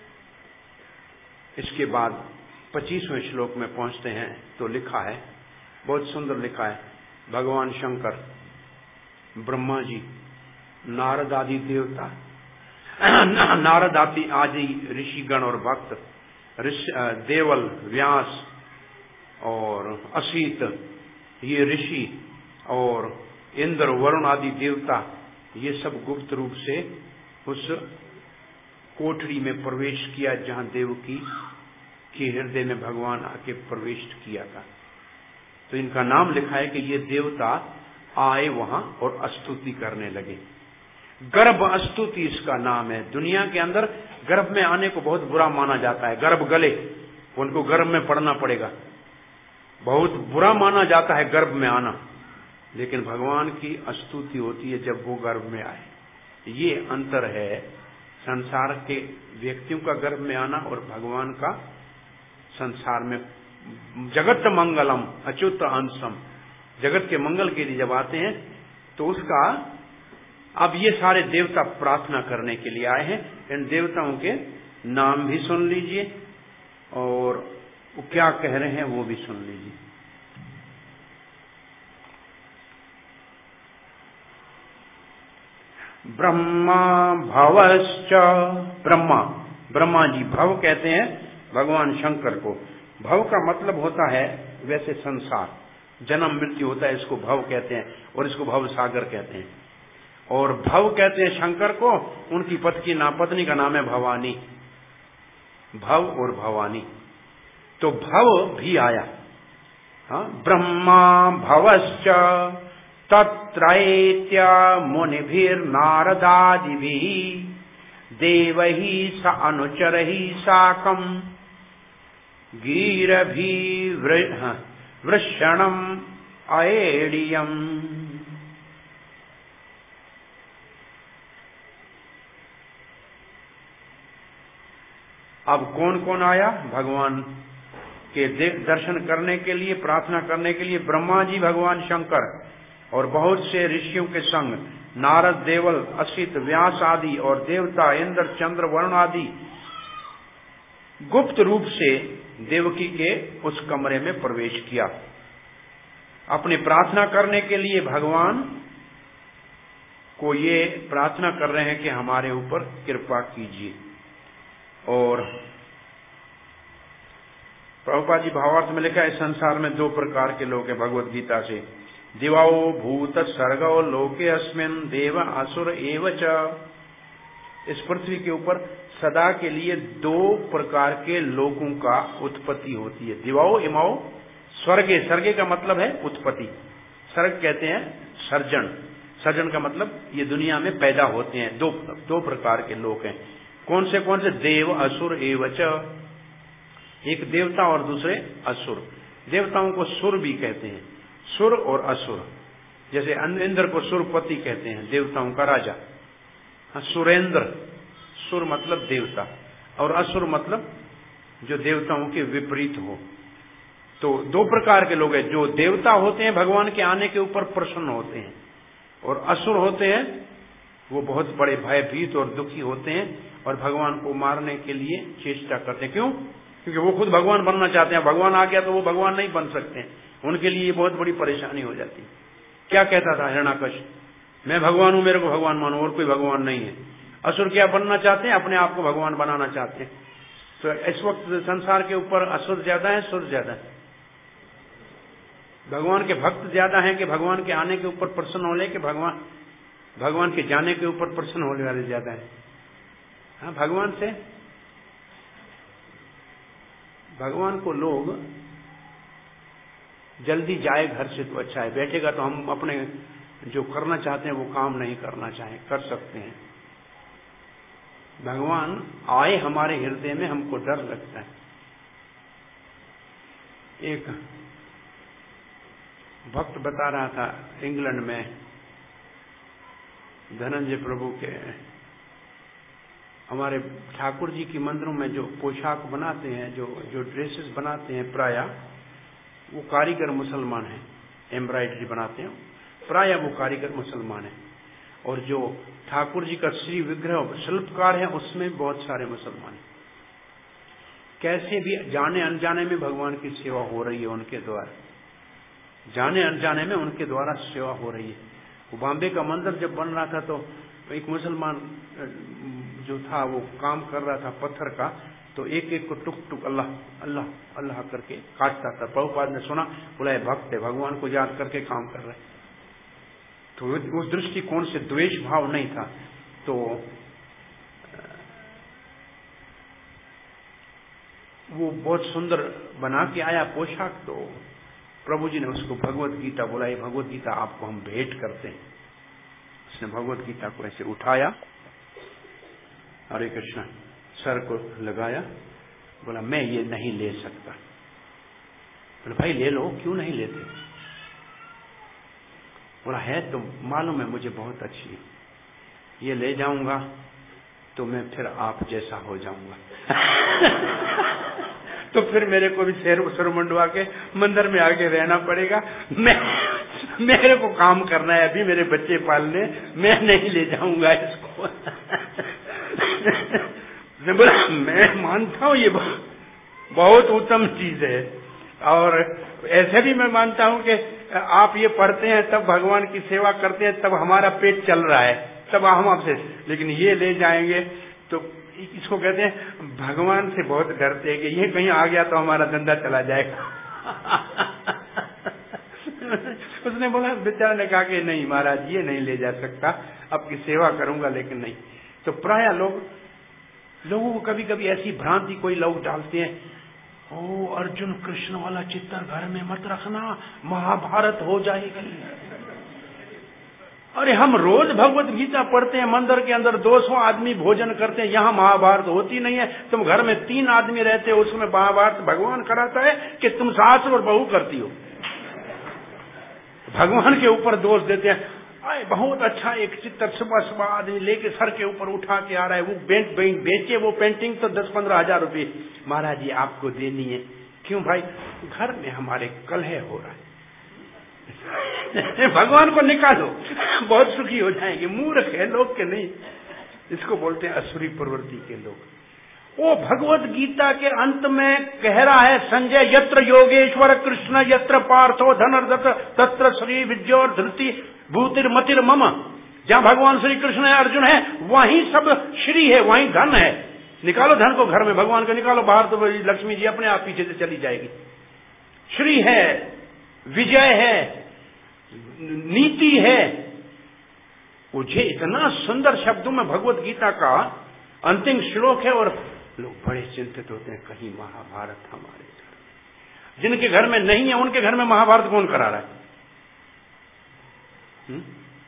इसके बाद पच्चीसवें श्लोक में पहुंचते हैं तो लिखा है, बहुत सुंदर लिखा है, भगवान शंकर, ब्रह्मा जी, नारद आदि देवता, नारद आदि आदि ऋषिगण और भक्त, देवल, व्यास और असीत, ये ऋषि, और इंद्र, वरुण आदि देवता, ये सब गुप्त रूप से उस कोठरी में प्रवेश किया जहां देवकी के हृदय में भगवान आके प्रवेश किया था। तो इनका नाम लिखा है कि ये देवता आए वहां और स्तुति करने लगे। गर्भ स्तुति इसका नाम है। दुनिया के अंदर गर्भ में आने को बहुत बुरा माना जाता है। गर्भ गले, उनको गर्भ में पड़ना पड़ेगा, बहुत बुरा माना जाता है गर्भ में आना। लेकिन भगवान की स्तुति होती है जब वो गर्भ में आए। ये अंतर है संसार के व्यक्तियों का गर्भ में आना और भगवान का संसार में। जगत मंगलम अच्युत अंशम, जगत के मंगल के लिए जब आते हैं तो उसका, अब ये सारे देवता प्रार्थना करने के लिए आए हैं। इन देवताओं के नाम भी सुन लीजिए और वो क्या कह रहे हैं वो भी सुन लीजिए। ब्रह्मा भवश्च, ब्रह्मा, ब्रह्मा जी, भव कहते हैं भगवान शंकर को। भव का मतलब होता है वैसे संसार, जन्म मृत्यु होता है, इसको भव कहते हैं, और इसको भव सागर कहते हैं। और भव कहते हैं शंकर को, उनकी पत्नी ना पत्नी का नाम है भवानी, भव और भवानी। तो भव भी आया। हाँ, ब्रह्मा भवश्च तत्रैत्य मुनिभिर्नारदादिभिः देवैः स अनुचरैः साकं गीरभिर्वृषणम् अएडियम्। अब कौन कौन आया भगवान के दर्शन करने के लिए, प्रार्थना करने के लिए? ब्रह्मा जी, भगवान शंकर और बहुत से ऋषियों के संग, नारद, देवल, असित, व्यास आदि और देवता, इंद्र, चंद्र, वरुण आदि गुप्त रूप से देवकी के उस कमरे में प्रवेश किया। अपनी प्रार्थना करने के लिए भगवान को ये प्रार्थना कर रहे हैं कि हमारे ऊपर कृपा कीजिए। और प्रभुपाद जी भावार्थ में लिखा है, इस संसार में दो प्रकार के लोग हैं भगवत गीता से, दिवाओ भूत सर्गो लोके अस्मिन देव असुर एव च। इस पृथ्वी के ऊपर सदा के लिए दो प्रकार के लोगों का उत्पत्ति होती है, दिवाओ इमाओ स्वर्गे। स्वर्गे का मतलब है उत्पत्ति, सर्ग कहते हैं सर्जन, सर्जन का मतलब ये दुनिया में पैदा होते हैं। दो दो प्रकार के लोग हैं, कौन से कौन से? देव असुर एव च, एक देवता और दूसरे असुर। देवताओं को सुर भी कहते हैं, सुर और असुर। जैसे इंद्र को सुरपति कहते हैं, देवताओं का राजा। सुरेंद्र, सुर मतलब देवता और असुर मतलब जो देवताओं के विपरीत हो। तो दो प्रकार के लोग हैं, जो देवता होते हैं भगवान के आने के ऊपर प्रसन्न होते हैं, और असुर होते हैं वो बहुत बड़े भयभीत और दुखी होते हैं और भगवान को मारने के लिए चेष्टा करते हैं। क्यों? क्योंकि वो खुद भगवान बनना चाहते हैं, भगवान आ गया तो वो भगवान नहीं बन सकते हैं, उनके लिए ये बहुत बड़ी परेशानी हो जाती है। क्या कहता था हिरण्याकश? मैं भगवान हूं, मेरे को भगवान मानो, और कोई भगवान नहीं है। असुर क्या बनना चाहते हैं? अपने आप को भगवान बनाना चाहते हैं। तो इस वक्त संसार के ऊपर असुर ज्यादा है, सुर ज्यादा है? भगवान के भक्त ज्यादा हैं कि भगवान के आने के ऊपर प्रसन्न होने के भगवान भगवान के जाने के ऊपर प्रसन्न होने वाले ज्यादा है? हाँ, भगवान से भगवान को लोग जल्दी जाए घर से तो अच्छा है, बैठेगा तो हम अपने जो करना चाहते हैं वो काम नहीं करना चाहे कर सकते हैं। भगवान आए हमारे हृदय में, हमको डर लगता है। एक भक्त बता रहा था इंग्लैंड में धनंजय प्रभु के, हमारे ठाकुर जी की मंदिरों में जो पोशाक बनाते हैं, जो जो ड्रेसेस बनाते हैं, प्राय वो कारीगर मुसलमान हैं, एम्ब्रॉयडरी बनाते हैं, प्राय वो कारीगर मुसलमान हैं। और जो ठाकुर जी का श्री विग्रह शिल्पकार है उसमें बहुत सारे मुसलमान हैं। कैसे भी जाने अनजाने में भगवान की सेवा हो रही है उनके द्वारा, जाने अनजाने में उनके द्वारा सेवा हो रही है। वो बॉम्बे का मंदिर जब बन रहा था तो एक मुसलमान जो था वो काम कर रहा था पत्थर का, तो एक एक को टुक टुक अल्लाह अल्लाह अल्लाह करके काटता था। प्रभुपाद ने सुना, बोला भक्त है, भगवान को याद करके काम कर रहे। तो उस दृष्टिकोण से द्वेष भाव नहीं था। तो वो बहुत सुंदर बना के आया पोशाक, तो प्रभु जी ने उसको भगवत गीता बोला, ये भगवत गीता आपको हम भेंट करते हैं। उसने भगवत गीता को ऐसे उठाया, हरे कृष्णा सर को लगाया, बोला मैं ये नहीं ले सकता। बोला भाई ले लो, क्यों नहीं लेते? बोला है तो मालूम है मुझे बहुत अच्छी, ये ले जाऊंगा तो मैं फिर आप जैसा हो जाऊंगा। तो फिर मेरे को भी शेर सर मंडवा के मंदिर में आके रहना पड़ेगा। मैं मेरे को काम करना है, अभी मेरे बच्चे पालने, मैं नहीं ले जाऊंगा इसको। मैं बोला मैं मानता हूँ ये बहुत उत्तम चीज है, और ऐसे भी मैं मानता हूँ कि आप ये पढ़ते हैं तब भगवान की सेवा करते हैं, तब हमारा पेट चल रहा है, तब हम आपसे, लेकिन ये ले जाएंगे तो इसको कहते हैं भगवान से बहुत डरते हैं कि ये कहीं आ गया तो हमारा धंधा चला जाएगा। उसने बोला, बेचारा ने कहा कि नहीं महाराज ये नहीं ले जा सकता, आपकी सेवा करूंगा लेकिन नहीं। तो प्राय लोग लोगों को कभी कभी ऐसी भ्रांति कोई लोग डालते हैं, ओ अर्जुन कृष्ण वाला चित्र घर में मत रखना, महाभारत हो जाएगी। अरे हम रोज भगवत गीता पढ़ते हैं, मंदिर के अंदर दो सौ आदमी भोजन करते हैं, यहाँ महाभारत होती नहीं है। तुम घर में तीन आदमी रहते हो, उसमें महाभारत भगवान कराता है कि तुम सास और बहू करती हो? भगवान के ऊपर दोष देते हैं। अरे बहुत अच्छा एक चित्र सुबह सुबह आदमी लेके सर के ऊपर उठा के आ रहा है, वो बेच बेचे वो पेंटिंग तो दस पंद्रह हजार रुपये, महाराज जी आपको देनी है। क्यों भाई? घर में हमारे कलह हो रहा है। भगवान को निकालो, बहुत सुखी हो जाएंगे। मूर्ख है लोग के नहीं, इसको बोलते हैं असुरी प्रवृत्ति के लोग। वो भगवत गीता के अंत में कह रहा है संजय, यत्र योगेश्वर कृष्ण यत्र पार्थो धनुर्धर तत्र श्री विद्योर धृति भूतिर मतिर मम। जहाँ भगवान श्री कृष्ण है, अर्जुन है, वहीं सब श्री है, वहीं धन है। निकालो धन को घर में, भगवान को निकालो बाहर, तो लक्ष्मी जी अपने आप पीछे से चली जाएगी। श्री है, विजय है, नीति है। मुझे इतना सुंदर शब्दों में भगवत गीता का अंतिम श्लोक है, और लोग बड़े चिंतित होते हैं, कहीं महाभारत हमारे घर। जिनके घर में नहीं है उनके घर में महाभारत कौन करा रहा है? हुँ?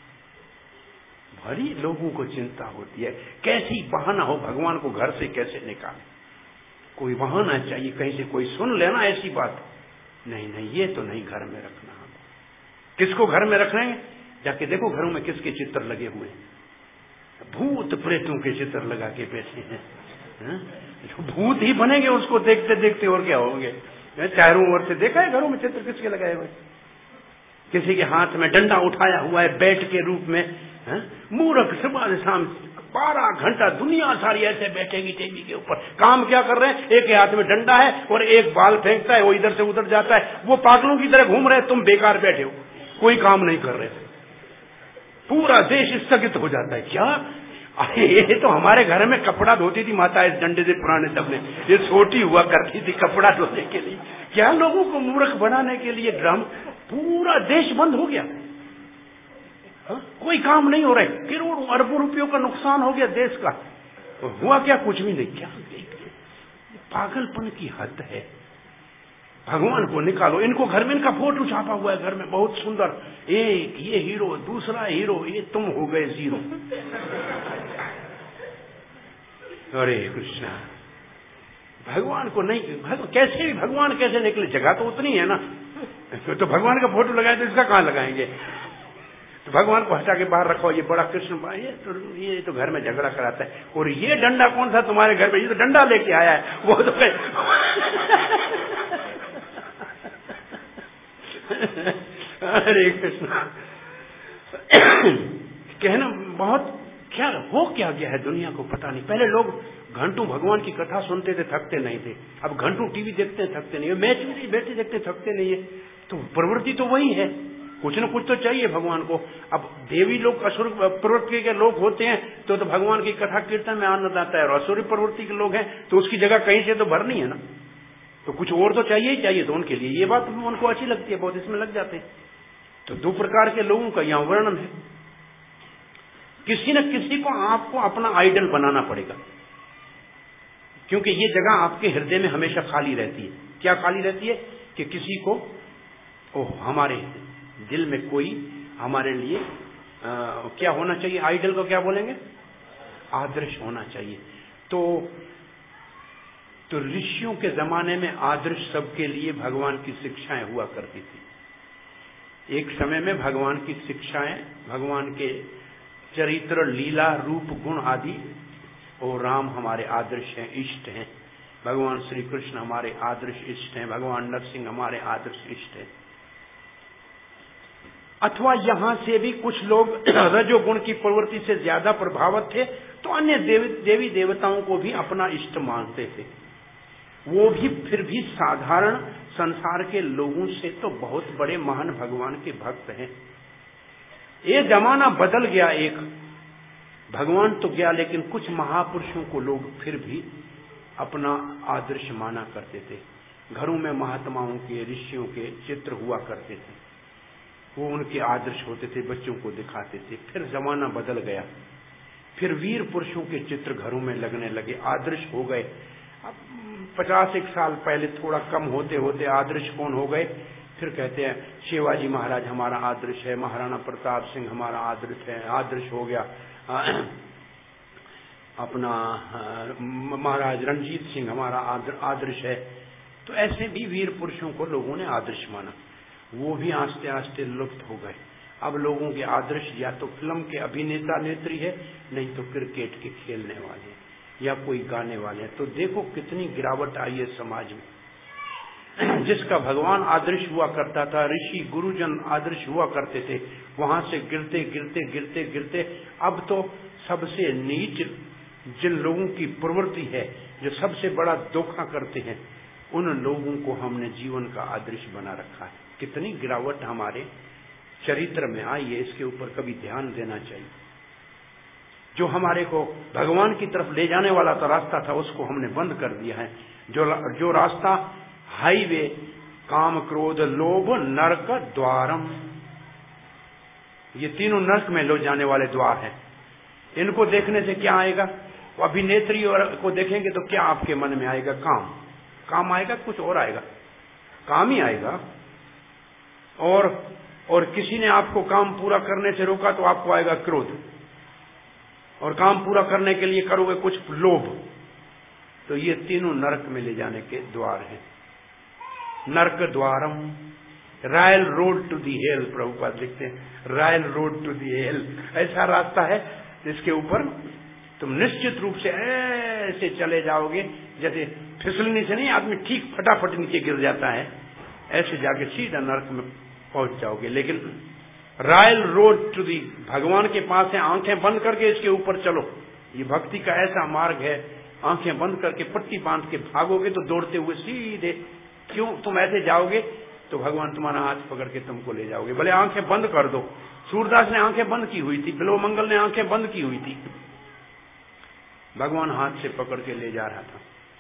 बड़ी लोगों को चिंता होती है, कैसी बहाना हो भगवान को घर से कैसे निकाले। कोई बहाना चाहिए, कहीं से कोई सुन लेना ऐसी बात। नहीं नहीं, ये तो नहीं घर में रखना। हम किसको घर में रख रहे हैं? जाके देखो घरों में किसके चित्र लगे हुए हैं। भूत प्रेतों के चित्र लगा के बैठे हैं। हा? जो भूत ही बनेंगे उसको देखते देखते, और क्या होंगे। चारों ओर से देखा है घरों में चित्र किसके लगाए हुए? किसी के हाथ में डंडा उठाया हुआ है बैट के रूप में। मूर्ख, सुबह शाम बारह घंटा दुनिया सारी ऐसे बैठेगी टीवी के ऊपर। काम क्या कर रहे हैं? एक के हाथ में डंडा है और एक बाल फेंकता है, वो इधर से उधर जाता है। वो पागलों की तरह घूम रहे हैं, तुम बेकार बैठे हो, कोई काम नहीं कर रहे। पूरा देश स्थगित हो जाता है। क्या? अरे ये तो हमारे घर में कपड़ा धोती थी माता इस डंडे से, पुराने सबने ये छोटी हुआ करती थी कपड़ा धोने के लिए। क्या लोगों को मूर्ख बनाने के लिए ड्रामा। पूरा देश बंद हो गया। हा? कोई काम नहीं हो रहा है। करोड़ों अरबों रुपयों का नुकसान हो गया देश का। हुआ क्या? कुछ भी नहीं। क्या पागलपन की हद है। भगवान को निकालो। इनको घर में, इनका फोटो छापा हुआ है घर में बहुत सुंदर, एक ये हीरो, दूसरा हीरो, ये तुम हो गए जीरो। हरे कृष्णा। भगवान को नहीं, भगवान कैसे भी भगवान कैसे निकले? जगह तो उतनी है ना। तो भगवान का फोटो लगाए तो इसका कहां लगाएंगे? तो भगवान को हटा के बाहर रखो। ये बड़ा कृष्ण, ये तो ये तो घर में झगड़ा कराता है। और ये डंडा कौन था तुम्हारे घर में? ये तो डंडा लेके आया है। वो तो हरे कृष्ण। कहना बहुत, क्या हो क्या गया है दुनिया को पता नहीं। पहले लोग घंटों भगवान की कथा सुनते थे, थकते नहीं थे। अब घंटों टीवी देखते हैं, थकते नहीं है। मैच में बैठे देखते, थकते नहीं है। तो प्रवृत्ति तो वही है, कुछ न कुछ तो चाहिए भगवान को। अब देवी लोग असुर प्रवृत्ति के लोग होते हैं तो तो भगवान की कथा कीर्तन में आनंद आता है, और असुर प्रवृत्ति के लोग हैं तो उसकी जगह कहीं से तो भरनी है ना। तो कुछ और तो चाहिए ही चाहिए। तो उनके लिए ये बात उनको अच्छी लगती है, बहुत इसमें लग जाते हैं। तो दो प्रकार के लोगों का यहाँ वर्णन है। किसी न किसी को आपको अपना आइडल बनाना पड़ेगा, क्योंकि ये जगह आपके हृदय में हमेशा खाली रहती है। क्या खाली रहती है? कि किसी को, ओह हमारे दिल में कोई हमारे लिए आ, क्या होना चाहिए? आइडल को क्या बोलेंगे? आदर्श होना चाहिए। तो तो ऋषियों के जमाने में आदर्श सबके लिए भगवान की शिक्षाएं हुआ करती थी। एक समय में भगवान की शिक्षाएं, भगवान के चरित्र, लीला, रूप, गुण आदि, और राम हमारे आदर्श हैं, इष्ट हैं। भगवान श्री कृष्ण हमारे आदर्श इष्ट हैं। भगवान नरसिंह हमारे आदर्श इष्ट हैं। अथवा यहां से भी कुछ लोग रजोगुण की प्रवृत्ति से ज्यादा प्रभावित थे, तो अन्य देवी, देवी देवताओं को भी अपना इष्ट मानते थे। वो भी फिर भी साधारण संसार के लोगों से तो बहुत बड़े महान भगवान के भक्त हैं। ये जमाना बदल गया। एक भगवान तो गया, लेकिन कुछ महापुरुषों को लोग फिर भी अपना आदर्श माना करते थे। घरों में महात्माओं के, ऋषियों के चित्र हुआ करते थे, वो उनके आदर्श होते थे, बच्चों को दिखाते थे। फिर जमाना बदल गया, फिर वीर पुरुषों के चित्र घरों में लगने लगे, आदर्श हो गए। अब पचास एक साल पहले थोड़ा कम होते होते आदर्श कौन हो गए? फिर कहते हैं शिवाजी महाराज हमारा आदर्श है, महाराणा प्रताप सिंह हमारा आदर्श है, आदर्श हो गया अपना महाराज रणजीत सिंह हमारा आदर्श है। तो ऐसे भी वीर पुरुषों को लोगों ने आदर्श माना, वो भी आस्ते आस्ते लुप्त हो गए। अब लोगों के आदर्श या तो फिल्म के अभिनेता नेत्री है, नहीं तो क्रिकेट के खेलने वाले या कोई गाने वाले। तो देखो कितनी गिरावट आई है समाज में। जिसका भगवान आदर्श हुआ करता था, ऋषि गुरुजन आदर्श हुआ करते थे, वहां से गिरते गिरते गिरते गिरते अब तो सबसे नीच जिन लोगों की प्रवृत्ति है, जो सबसे बड़ा धोखा करते हैं, उन लोगों को हमने जीवन का आदर्श बना रखा है। कितनी गिरावट हमारे चरित्र में आई है, इसके ऊपर कभी ध्यान देना चाहिए। जो हमारे को भगवान की तरफ ले जाने वाला तो रास्ता था, उसको हमने बंद कर दिया है। जो जो रास्ता हाईवे, काम क्रोध लोभ नरक द्वारम, ये तीनों नरक में ले जाने वाले द्वार हैं। इनको देखने से क्या आएगा? अभिनेत्री को देखेंगे तो क्या आपके मन में आएगा? काम। काम आएगा, कुछ और आएगा? काम ही आएगा। और और किसी ने आपको काम पूरा करने से रोका तो आपको आएगा क्रोध, और काम पूरा करने के लिए करोगे कुछ लोभ। तो ये तीनों नरक में ले जाने के द्वार हैं। नरक द्वारम, royal road to the hell, Prabhupada लिखते हैं royal road to the hell. ऐसा रास्ता है जिसके ऊपर तुम निश्चित रूप से ऐसे चले जाओगे, जैसे फिसलने से नहीं आदमी ठीक फटाफट नीचे गिर जाता है, ऐसे जाके सीधा नरक में पहुंच जाओगे। लेकिन रॉयल रोड टू दी, भगवान के पास है, आंखें बंद करके इसके ऊपर चलो। ये भक्ति का ऐसा मार्ग है, आंखें बंद करके पट्टी बांध के भागोगे तो दौड़ते हुए सीधे, क्यों तुम ऐसे जाओगे तो भगवान तुम्हारा हाथ पकड़ के तुमको ले जाओगे। भले आंखें बंद कर दो। सूरदास ने आंखें बंद की हुई थी, बिल्वमंगल ने आंखें बंद की हुई थी, भगवान हाथ से पकड़ के ले जा रहा था।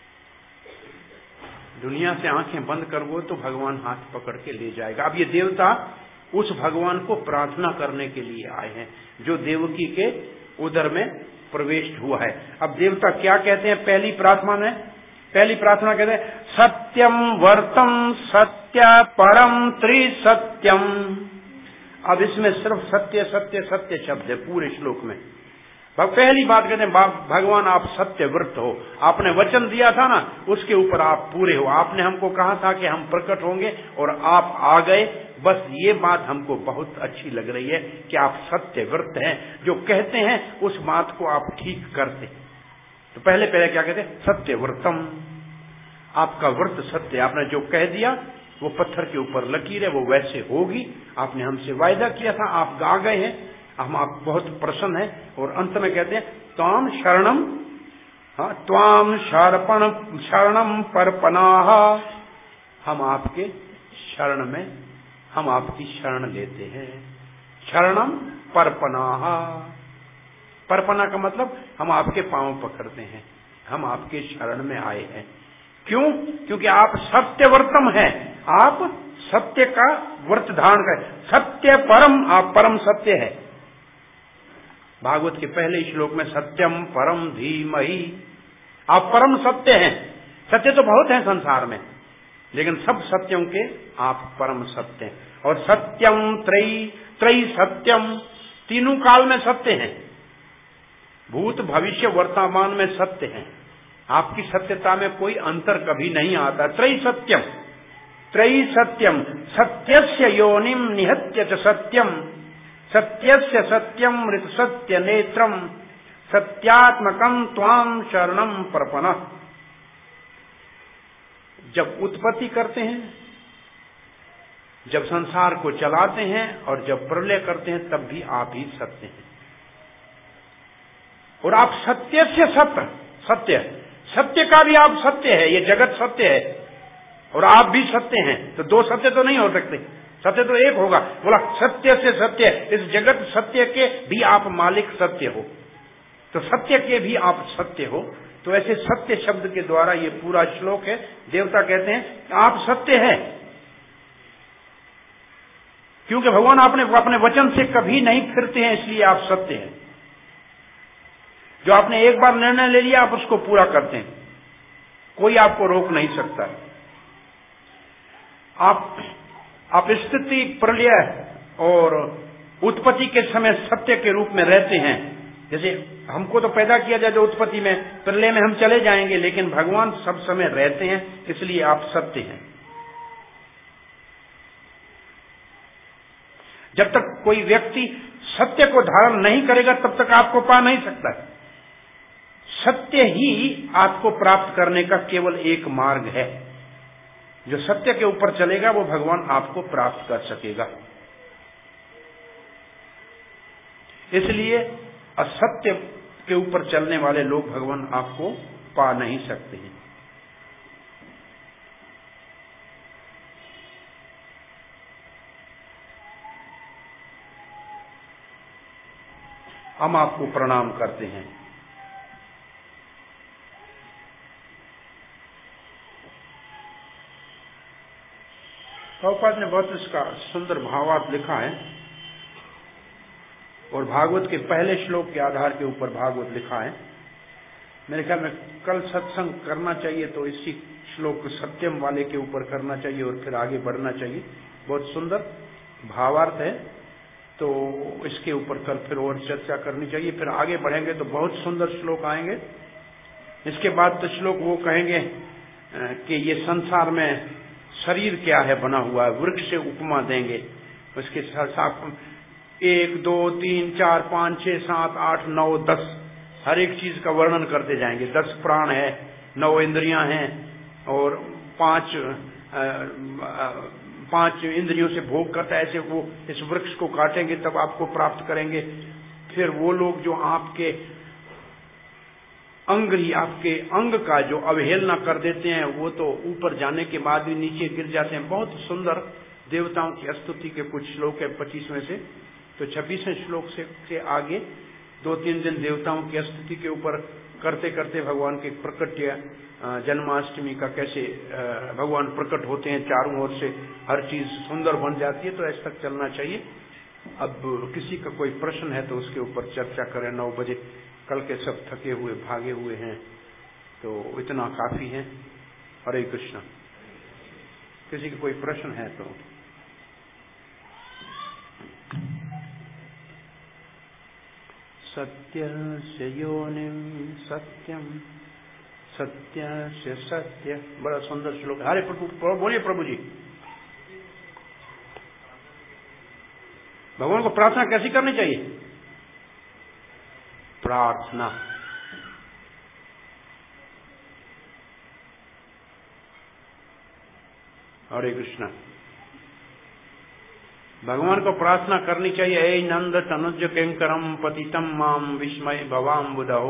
दुनिया से आंखें बंद कर वो तो भगवान हाथ पकड़ के ले जाएगा। अब ये देवता उस भगवान को प्रार्थना करने के लिए आए हैं जो देवकी के उदर में प्रवेश हुआ है। अब देवता क्या कहते हैं पहली प्रार्थना में? पहली प्रार्थना कहते हैं सत्यम वर्तम सत्य परम त्रिसत्यम। अब इसमें सिर्फ सत्य सत्य सत्य शब्द है पूरे श्लोक में। पहली बात कहते हैं भगवान आप सत्य व्रत हो, आपने वचन दिया था ना, उसके ऊपर आप पूरे हो। आपने हमको कहा था कि हम प्रकट होंगे और आप आ गए। बस ये बात हमको बहुत अच्छी लग रही है कि आप सत्य व्रत हैं, जो कहते हैं उस बात को आप ठीक करते। तो पहले पहले क्या कहते हैं? सत्य व्रतम, आपका व्रत सत्य, आपने जो कह दिया वो पत्थर के ऊपर लकीर है, वो वैसे होगी। आपने हमसे वायदा किया था, आप गा गए हैं, हम आप बहुत प्रसन्न हैं। और अंत में कहते हैं त्वाम शरणम, हाँ त्वाम शर्पण शरणम परपनाह, हम आपके शरण में, हम आपकी शरण लेते हैं। शरणम परपनाह, परपना का मतलब हम आपके पांव पकड़ते हैं, हम आपके शरण में आए हैं। क्यों? क्योंकि आप सत्यवर्तम हैं, आप सत्य का व्रत धारण करें। सत्य परम, आप परम सत्य है। भागवत के पहले श्लोक में सत्यम परम धीमहि, आप परम सत्य हैं। सत्य तो बहुत है संसार में, लेकिन सब सत्यों के आप परम सत्य हैं। और सत्यम त्रयी, त्रयी सत्यम, तीनों काल में सत्य हैं, भूत भविष्य वर्तमान में सत्य हैं। आपकी सत्यता में कोई अंतर कभी नहीं आता। त्रयी सत्यम, त्रयी सत्यम, सत्यस्य योनिम निहत्य च सत्यम, सत्यस्य सत्यम मृत सत्य नेत्रम, सत्यात्मकम त्वाम शरणम प्रपन्नः। जब उत्पत्ति करते हैं, जब संसार को चलाते हैं और जब प्रलय करते हैं, तब भी आप ही सत्य हैं। और आप सत्य से सत्य, सत्य सत्य का भी आप सत्य है। ये जगत सत्य है और आप भी सत्य हैं, तो दो सत्य तो नहीं हो सकते, सत्य तो एक होगा। बोला सत्य से सत्य, इस जगत सत्य के भी आप मालिक सत्य हो, तो सत्य के भी आप सत्य हो। तो ऐसे सत्य शब्द के द्वारा ये पूरा श्लोक है। देवता कहते हैं आप सत्य हैं, क्योंकि भगवान आपने अपने वचन से कभी नहीं फिरते हैं, इसलिए आप सत्य हैं। जो आपने एक बार निर्णय ले लिया, आप उसको पूरा करते हैं, कोई आपको रोक नहीं सकता। आप आप स्थिति, प्रलय और उत्पत्ति के समय सत्य के रूप में रहते हैं। जैसे हमको तो पैदा किया जाए जो उत्पत्ति में, प्रलय में हम चले जाएंगे, लेकिन भगवान सब समय रहते हैं, इसलिए आप सत्य हैं। जब तक कोई व्यक्ति सत्य को धारण नहीं करेगा, तब तक आपको पा नहीं सकता। सत्य ही आपको प्राप्त करने का केवल एक मार्ग है। जो सत्य के ऊपर चलेगा वो भगवान आपको प्राप्त कर सकेगा। इसलिए असत्य के ऊपर चलने वाले लोग भगवान आपको पा नहीं सकते हैं। हम आपको प्रणाम करते हैं। प्रभुपाद ने बहुत इसका सुंदर भावार्थ लिखा है और भागवत के पहले श्लोक के आधार के ऊपर भागवत लिखा है। मेरे ख्याल में कल सत्संग करना चाहिए तो इसी श्लोक सत्यम वाले के ऊपर करना चाहिए और फिर आगे बढ़ना चाहिए। बहुत सुंदर भावार्थ है, तो इसके ऊपर कल फिर और चर्चा करनी चाहिए। फिर आगे बढ़ेंगे तो बहुत सुंदर श्लोक आएंगे। इसके बाद तो श्लोक वो कहेंगे कि ये संसार में शरीर क्या है बना हुआ है, वृक्ष से उपमा देंगे। उसके साथ एक दो तीन चार पाँच छह सात आठ नौ दस हर एक चीज का वर्णन करते जाएंगे। दस प्राण है, नौ इंद्रियां हैं और पांच पांच इंद्रियों से भोग करता है। ऐसे वो इस वृक्ष को काटेंगे तब आपको प्राप्त करेंगे। फिर वो लोग जो आपके अंग ही आपके अंग का जो अवहेलना कर देते हैं वो तो ऊपर जाने के बाद भी नीचे गिर जाते हैं। बहुत सुंदर देवताओं की स्तुति के कुछ श्लोक है पच्चीसवें से। तो छब्बीसवें श्लोक से, से आगे दो तीन दिन देवताओं की स्तुति के ऊपर करते करते भगवान के प्रकट्य जन्माष्टमी का कैसे भगवान प्रकट होते हैं, चारों ओर से हर चीज सुंदर बन जाती है। तो ऐसे तक चलना चाहिए। अब किसी का कोई प्रश्न है तो उसके ऊपर चर्चा करें। नौ बजे कल के सब थके हुए भागे हुए हैं तो इतना काफी है। हरे कृष्ण। किसी का कोई प्रश्न है तो सत्यस्य योनिम सत्यम सत्यस्य सत्य। बड़ा सुंदर श्लोक। हरे प्रभु बोलिए प्रभु जी। भगवान को प्रार्थना कैसी करनी चाहिए? प्रार्थना हरे कृष्ण। भगवान को प्रार्थना करनी चाहिए। ऐ नंद तनुज किंकरम पतितम माम विस्मय भवाम बुधो।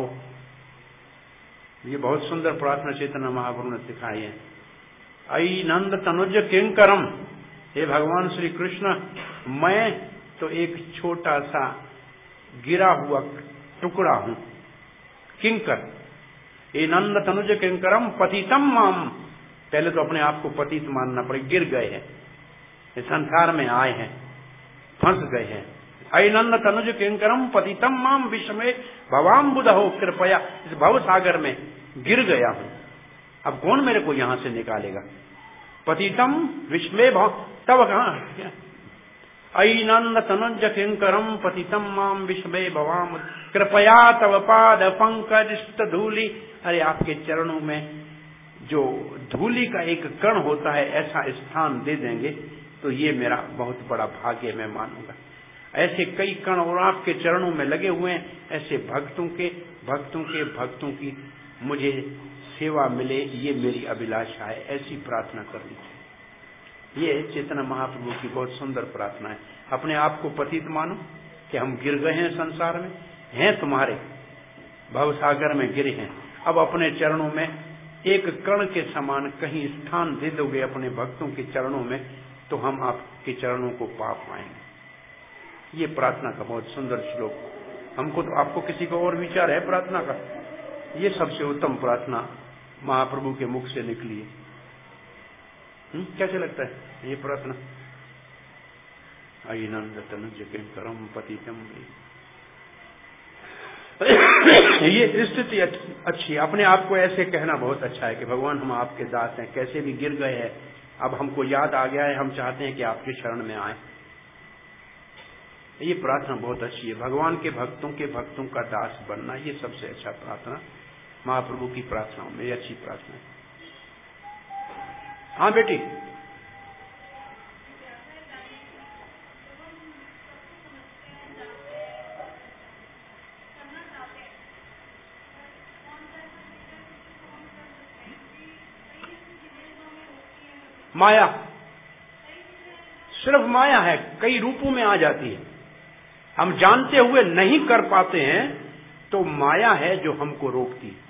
ये बहुत सुंदर प्रार्थना चैतन्य महाप्रभु ने सिखाई है। ऐ नंद तनुज किंकरम, हे भगवान श्री कृष्ण, मैं तो एक छोटा सा गिरा हुआ टुकड़ा हूं। किंकर, ये नंद तनुज किंकरम पतितम माम। पहले तो अपने आप को पतित मानना पड़े। गिर गए हैं, इस संसार में आए हैं, फंस गए हैं। ऐ नंद तनुज किंकरम पतितम माम विस्मय भवाम बुधो। कृपया, इस भव सागर में गिर गया हूं, अब कौन मेरे को यहां से निकालेगा? पतितम विस्मय भव। तब कहां ऐ नंद तनुज किंकरम पतितम माम विस्मय भवाम। कृपया तव पाद पंकज धूलि। अरे आपके चरणों में जो धूलि का एक कण होता है ऐसा स्थान दे देंगे तो ये मेरा बहुत बड़ा भाग्य मैं मानूंगा। ऐसे कई कण और आपके चरणों में लगे हुए हैं। ऐसे भक्तों के भक्तों के भक्तों की मुझे सेवा मिले, ये मेरी अभिलाषा है। ऐसी प्रार्थना करनी चाहिए। ये चैतन्य महाप्रभु की बहुत सुंदर प्रार्थना है। अपने आप को पतित मानो कि हम गिर गए हैं संसार में, हैं तुम्हारे भवसागर में गिरे हैं। अब अपने चरणों में एक कण के समान कहीं स्थान दे दोगे अपने भक्तों के चरणों में तो हम आपके चरणों को पा पाएंगे। ये प्रार्थना का बहुत सुंदर श्लोक। हमको तो आपको किसी को और विचार है प्रार्थना का? ये सबसे उत्तम प्रार्थना महाप्रभु के मुख से निकली है। कैसे लगता है ये प्रार्थना? ऐ नंद तनुज किंकरम पतितम। ये स्थिति अच्छी। अपने आप को ऐसे कहना बहुत अच्छा है कि भगवान हम आपके दास हैं, कैसे भी गिर गए हैं, अब हमको याद आ गया है, हम चाहते हैं कि आपके शरण में आए। ये प्रार्थना बहुत अच्छी है। भगवान के भक्तों के भक्तों का दास बनना, ये सबसे अच्छा प्रार्थना महाप्रभु की प्रार्थनाओं में। ये अच्छी प्रार्थना है। हाँ बेटी, माया सिर्फ माया है, कई रूपों में आ जाती है। हम जानते हुए नहीं कर पाते हैं तो माया है जो हमको रोकती है।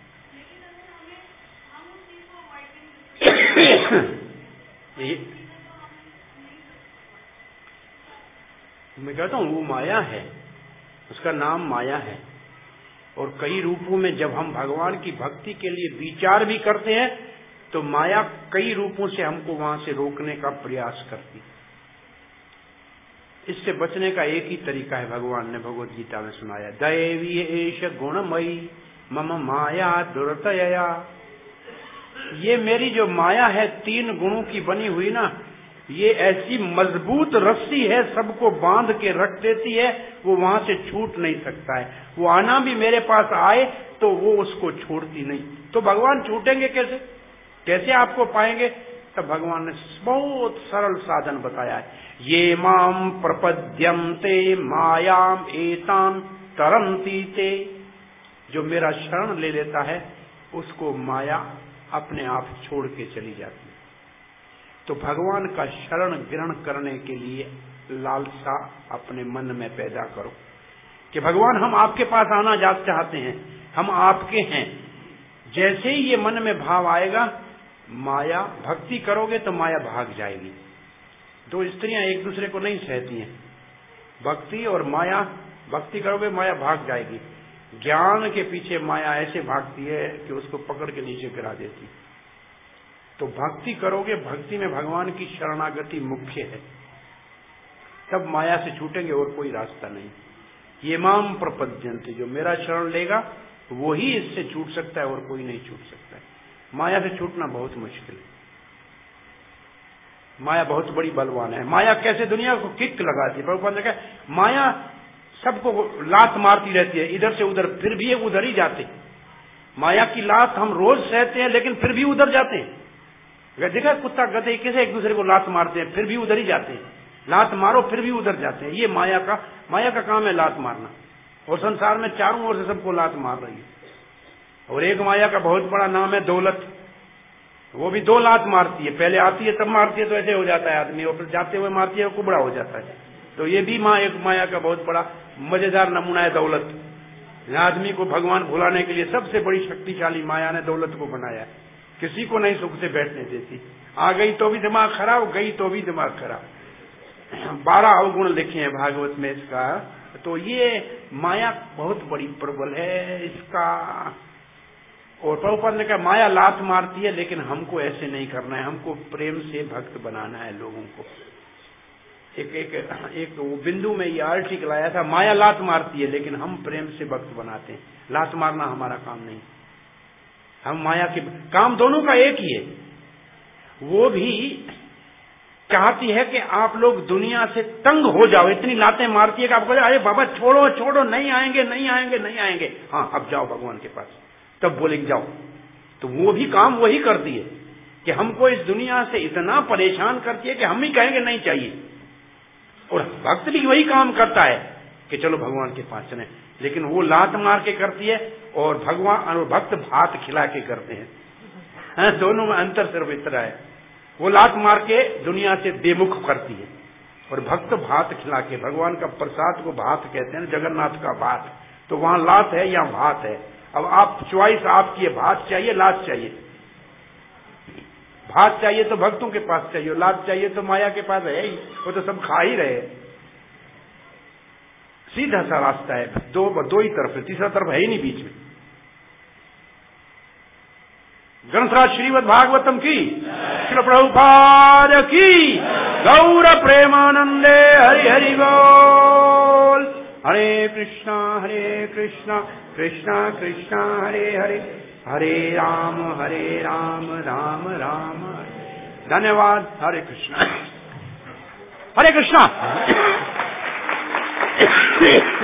ये मैं कहता हूं वो माया है उसका नाम माया है। और कई रूपों में जब हम भगवान की भक्ति के लिए विचार भी करते हैं तो माया कई रूपों से हमको वहां से रोकने का प्रयास करती। इससे बचने का एक ही तरीका है, भगवान ने भगवत गीता में सुनाया, दैवी एष गुणमयी मम माया दुर्तया। ये मेरी जो माया है तीन गुणों की बनी हुई ना, ये ऐसी मजबूत रस्सी है, सबको बांध के रख देती है, वो वहां से छूट नहीं सकता है। वो आना भी मेरे पास आए तो वो उसको छोड़ती नहीं। तो भगवान छूटेंगे कैसे, कैसे आपको पाएंगे? तब भगवान ने बहुत सरल साधन बताया है, ये माम प्रपद्यन्ते मायाम एताम तरंती ते। जो मेरा शरण ले लेता है उसको माया अपने आप छोड़ के चली जाती है। तो भगवान का शरण ग्रहण करने के लिए लालसा अपने मन में पैदा करो कि भगवान हम आपके पास आना जा चाहते हैं, हम आपके हैं। जैसे ही ये मन में भाव आएगा, माया भक्ति करोगे तो माया भाग जाएगी। दो स्त्रियां एक दूसरे को नहीं सहती हैं, भक्ति और माया। भक्ति करोगे माया भाग जाएगी, ज्ञान के पीछे माया ऐसे भागती है कि उसको पकड़ के नीचे गिरा देती। तो भक्ति करोगे, भक्ति में भगवान की शरणागति मुख्य है, तब माया से छूटेंगे और कोई रास्ता नहीं। ये माम प्रपद्यन्ते, जो मेरा शरण लेगा वो ही इससे छूट सकता है और कोई नहीं छूट सकता है। माया से छूटना बहुत मुश्किल है। माया बहुत बड़ी बलवान है। माया कैसे दुनिया को किक लगाती है। प्रभुपाद ने कहा माया सबको लात मारती रहती है इधर से उधर, फिर भी ये उधर ही जाते। माया की लात हम रोज सहते हैं लेकिन फिर भी उधर जाते हैं। देखा कुत्ता गधे कैसे एक दूसरे को लात मारते हैं, फिर भी उधर ही जाते हैं। लात मारो फिर भी उधर जाते हैं। ये माया का माया का काम है लात मारना। और संसार में चारों ओर से सबको लात मार रही है। और एक माया का बहुत बड़ा नाम है दौलत। वो भी दो लात मारती है, पहले आती है तब मारती है तो ऐसे हो जाता है आदमी, और फिर जाते हुए मारती है कुबड़ा हो जाता है। तो ये भी माँ एक माया का बहुत बड़ा मजेदार नमूना है दौलत। आदमी को भगवान भुलाने के लिए सबसे बड़ी शक्तिशाली माया ने दौलत को बनाया। किसी को नहीं सुख से बैठने देती। आ गई तो भी दिमाग खराब, गई तो भी दिमाग खराब। बारह अवगुण लिखे हैं भागवत में इसका। तो ये माया बहुत बड़ी प्रबल है इसका। और प्रभुपाद ने कहा माया लात मारती है लेकिन हमको ऐसे नहीं करना है, हमको प्रेम से भक्त बनाना है लोगों को। एक एक एक वो बिंदु में ये आर्टिकल आया था, माया लात मारती है लेकिन हम प्रेम से भक्त बनाते हैं। लात मारना हमारा काम नहीं। हम माया के काम दोनों का एक ही है। वो भी चाहती है कि आप लोग दुनिया से तंग हो जाओ, इतनी लातें मारती है कि आप कहो अरे बाबा छोड़ो छोड़ो, नहीं आएंगे नहीं आएंगे नहीं आएंगे। हाँ अब जाओ भगवान के पास, तब बोलेंगे जाओ। तो वो भी काम वही करती है कि हमको इस दुनिया से इतना परेशान करती है कि हम ही कहेंगे नहीं चाहिए। और भक्त भी वही काम करता है कि चलो भगवान के पास चलें, लेकिन वो लात मार के करती है और भगवान और भक्त भात खिला के करते हैं। दोनों में अंतर सिर्फ इतना है, वो लात मार के दुनिया से बेमुख करती है और भक्त भात खिला के। भगवान का प्रसाद को भात कहते हैं, जगन्नाथ का भात। तो वहां लात है या भात है। अब आप च्वाइस आपकी है, भात चाहिए लात चाहिए। भात चाहिए तो भक्तों के पास चाहिए, लात चाहिए तो माया के पास है ही, वो तो सब खा ही रहे। सीधा सा रास्ता है, दो दो ही तरफ है, तीसरा तरफ है ही नहीं बीच में। ग्रंथराज श्रीमद् भागवतम की, श्री प्रभुपाद की, गौर प्रेमानंदे हरि हरि बोल। हरे कृष्णा हरे कृष्णा कृष्णा कृष्णा हरे हरे, हरे राम हरे राम राम राम। धन्यवाद। हरे कृष्णा हरे कृष्णा।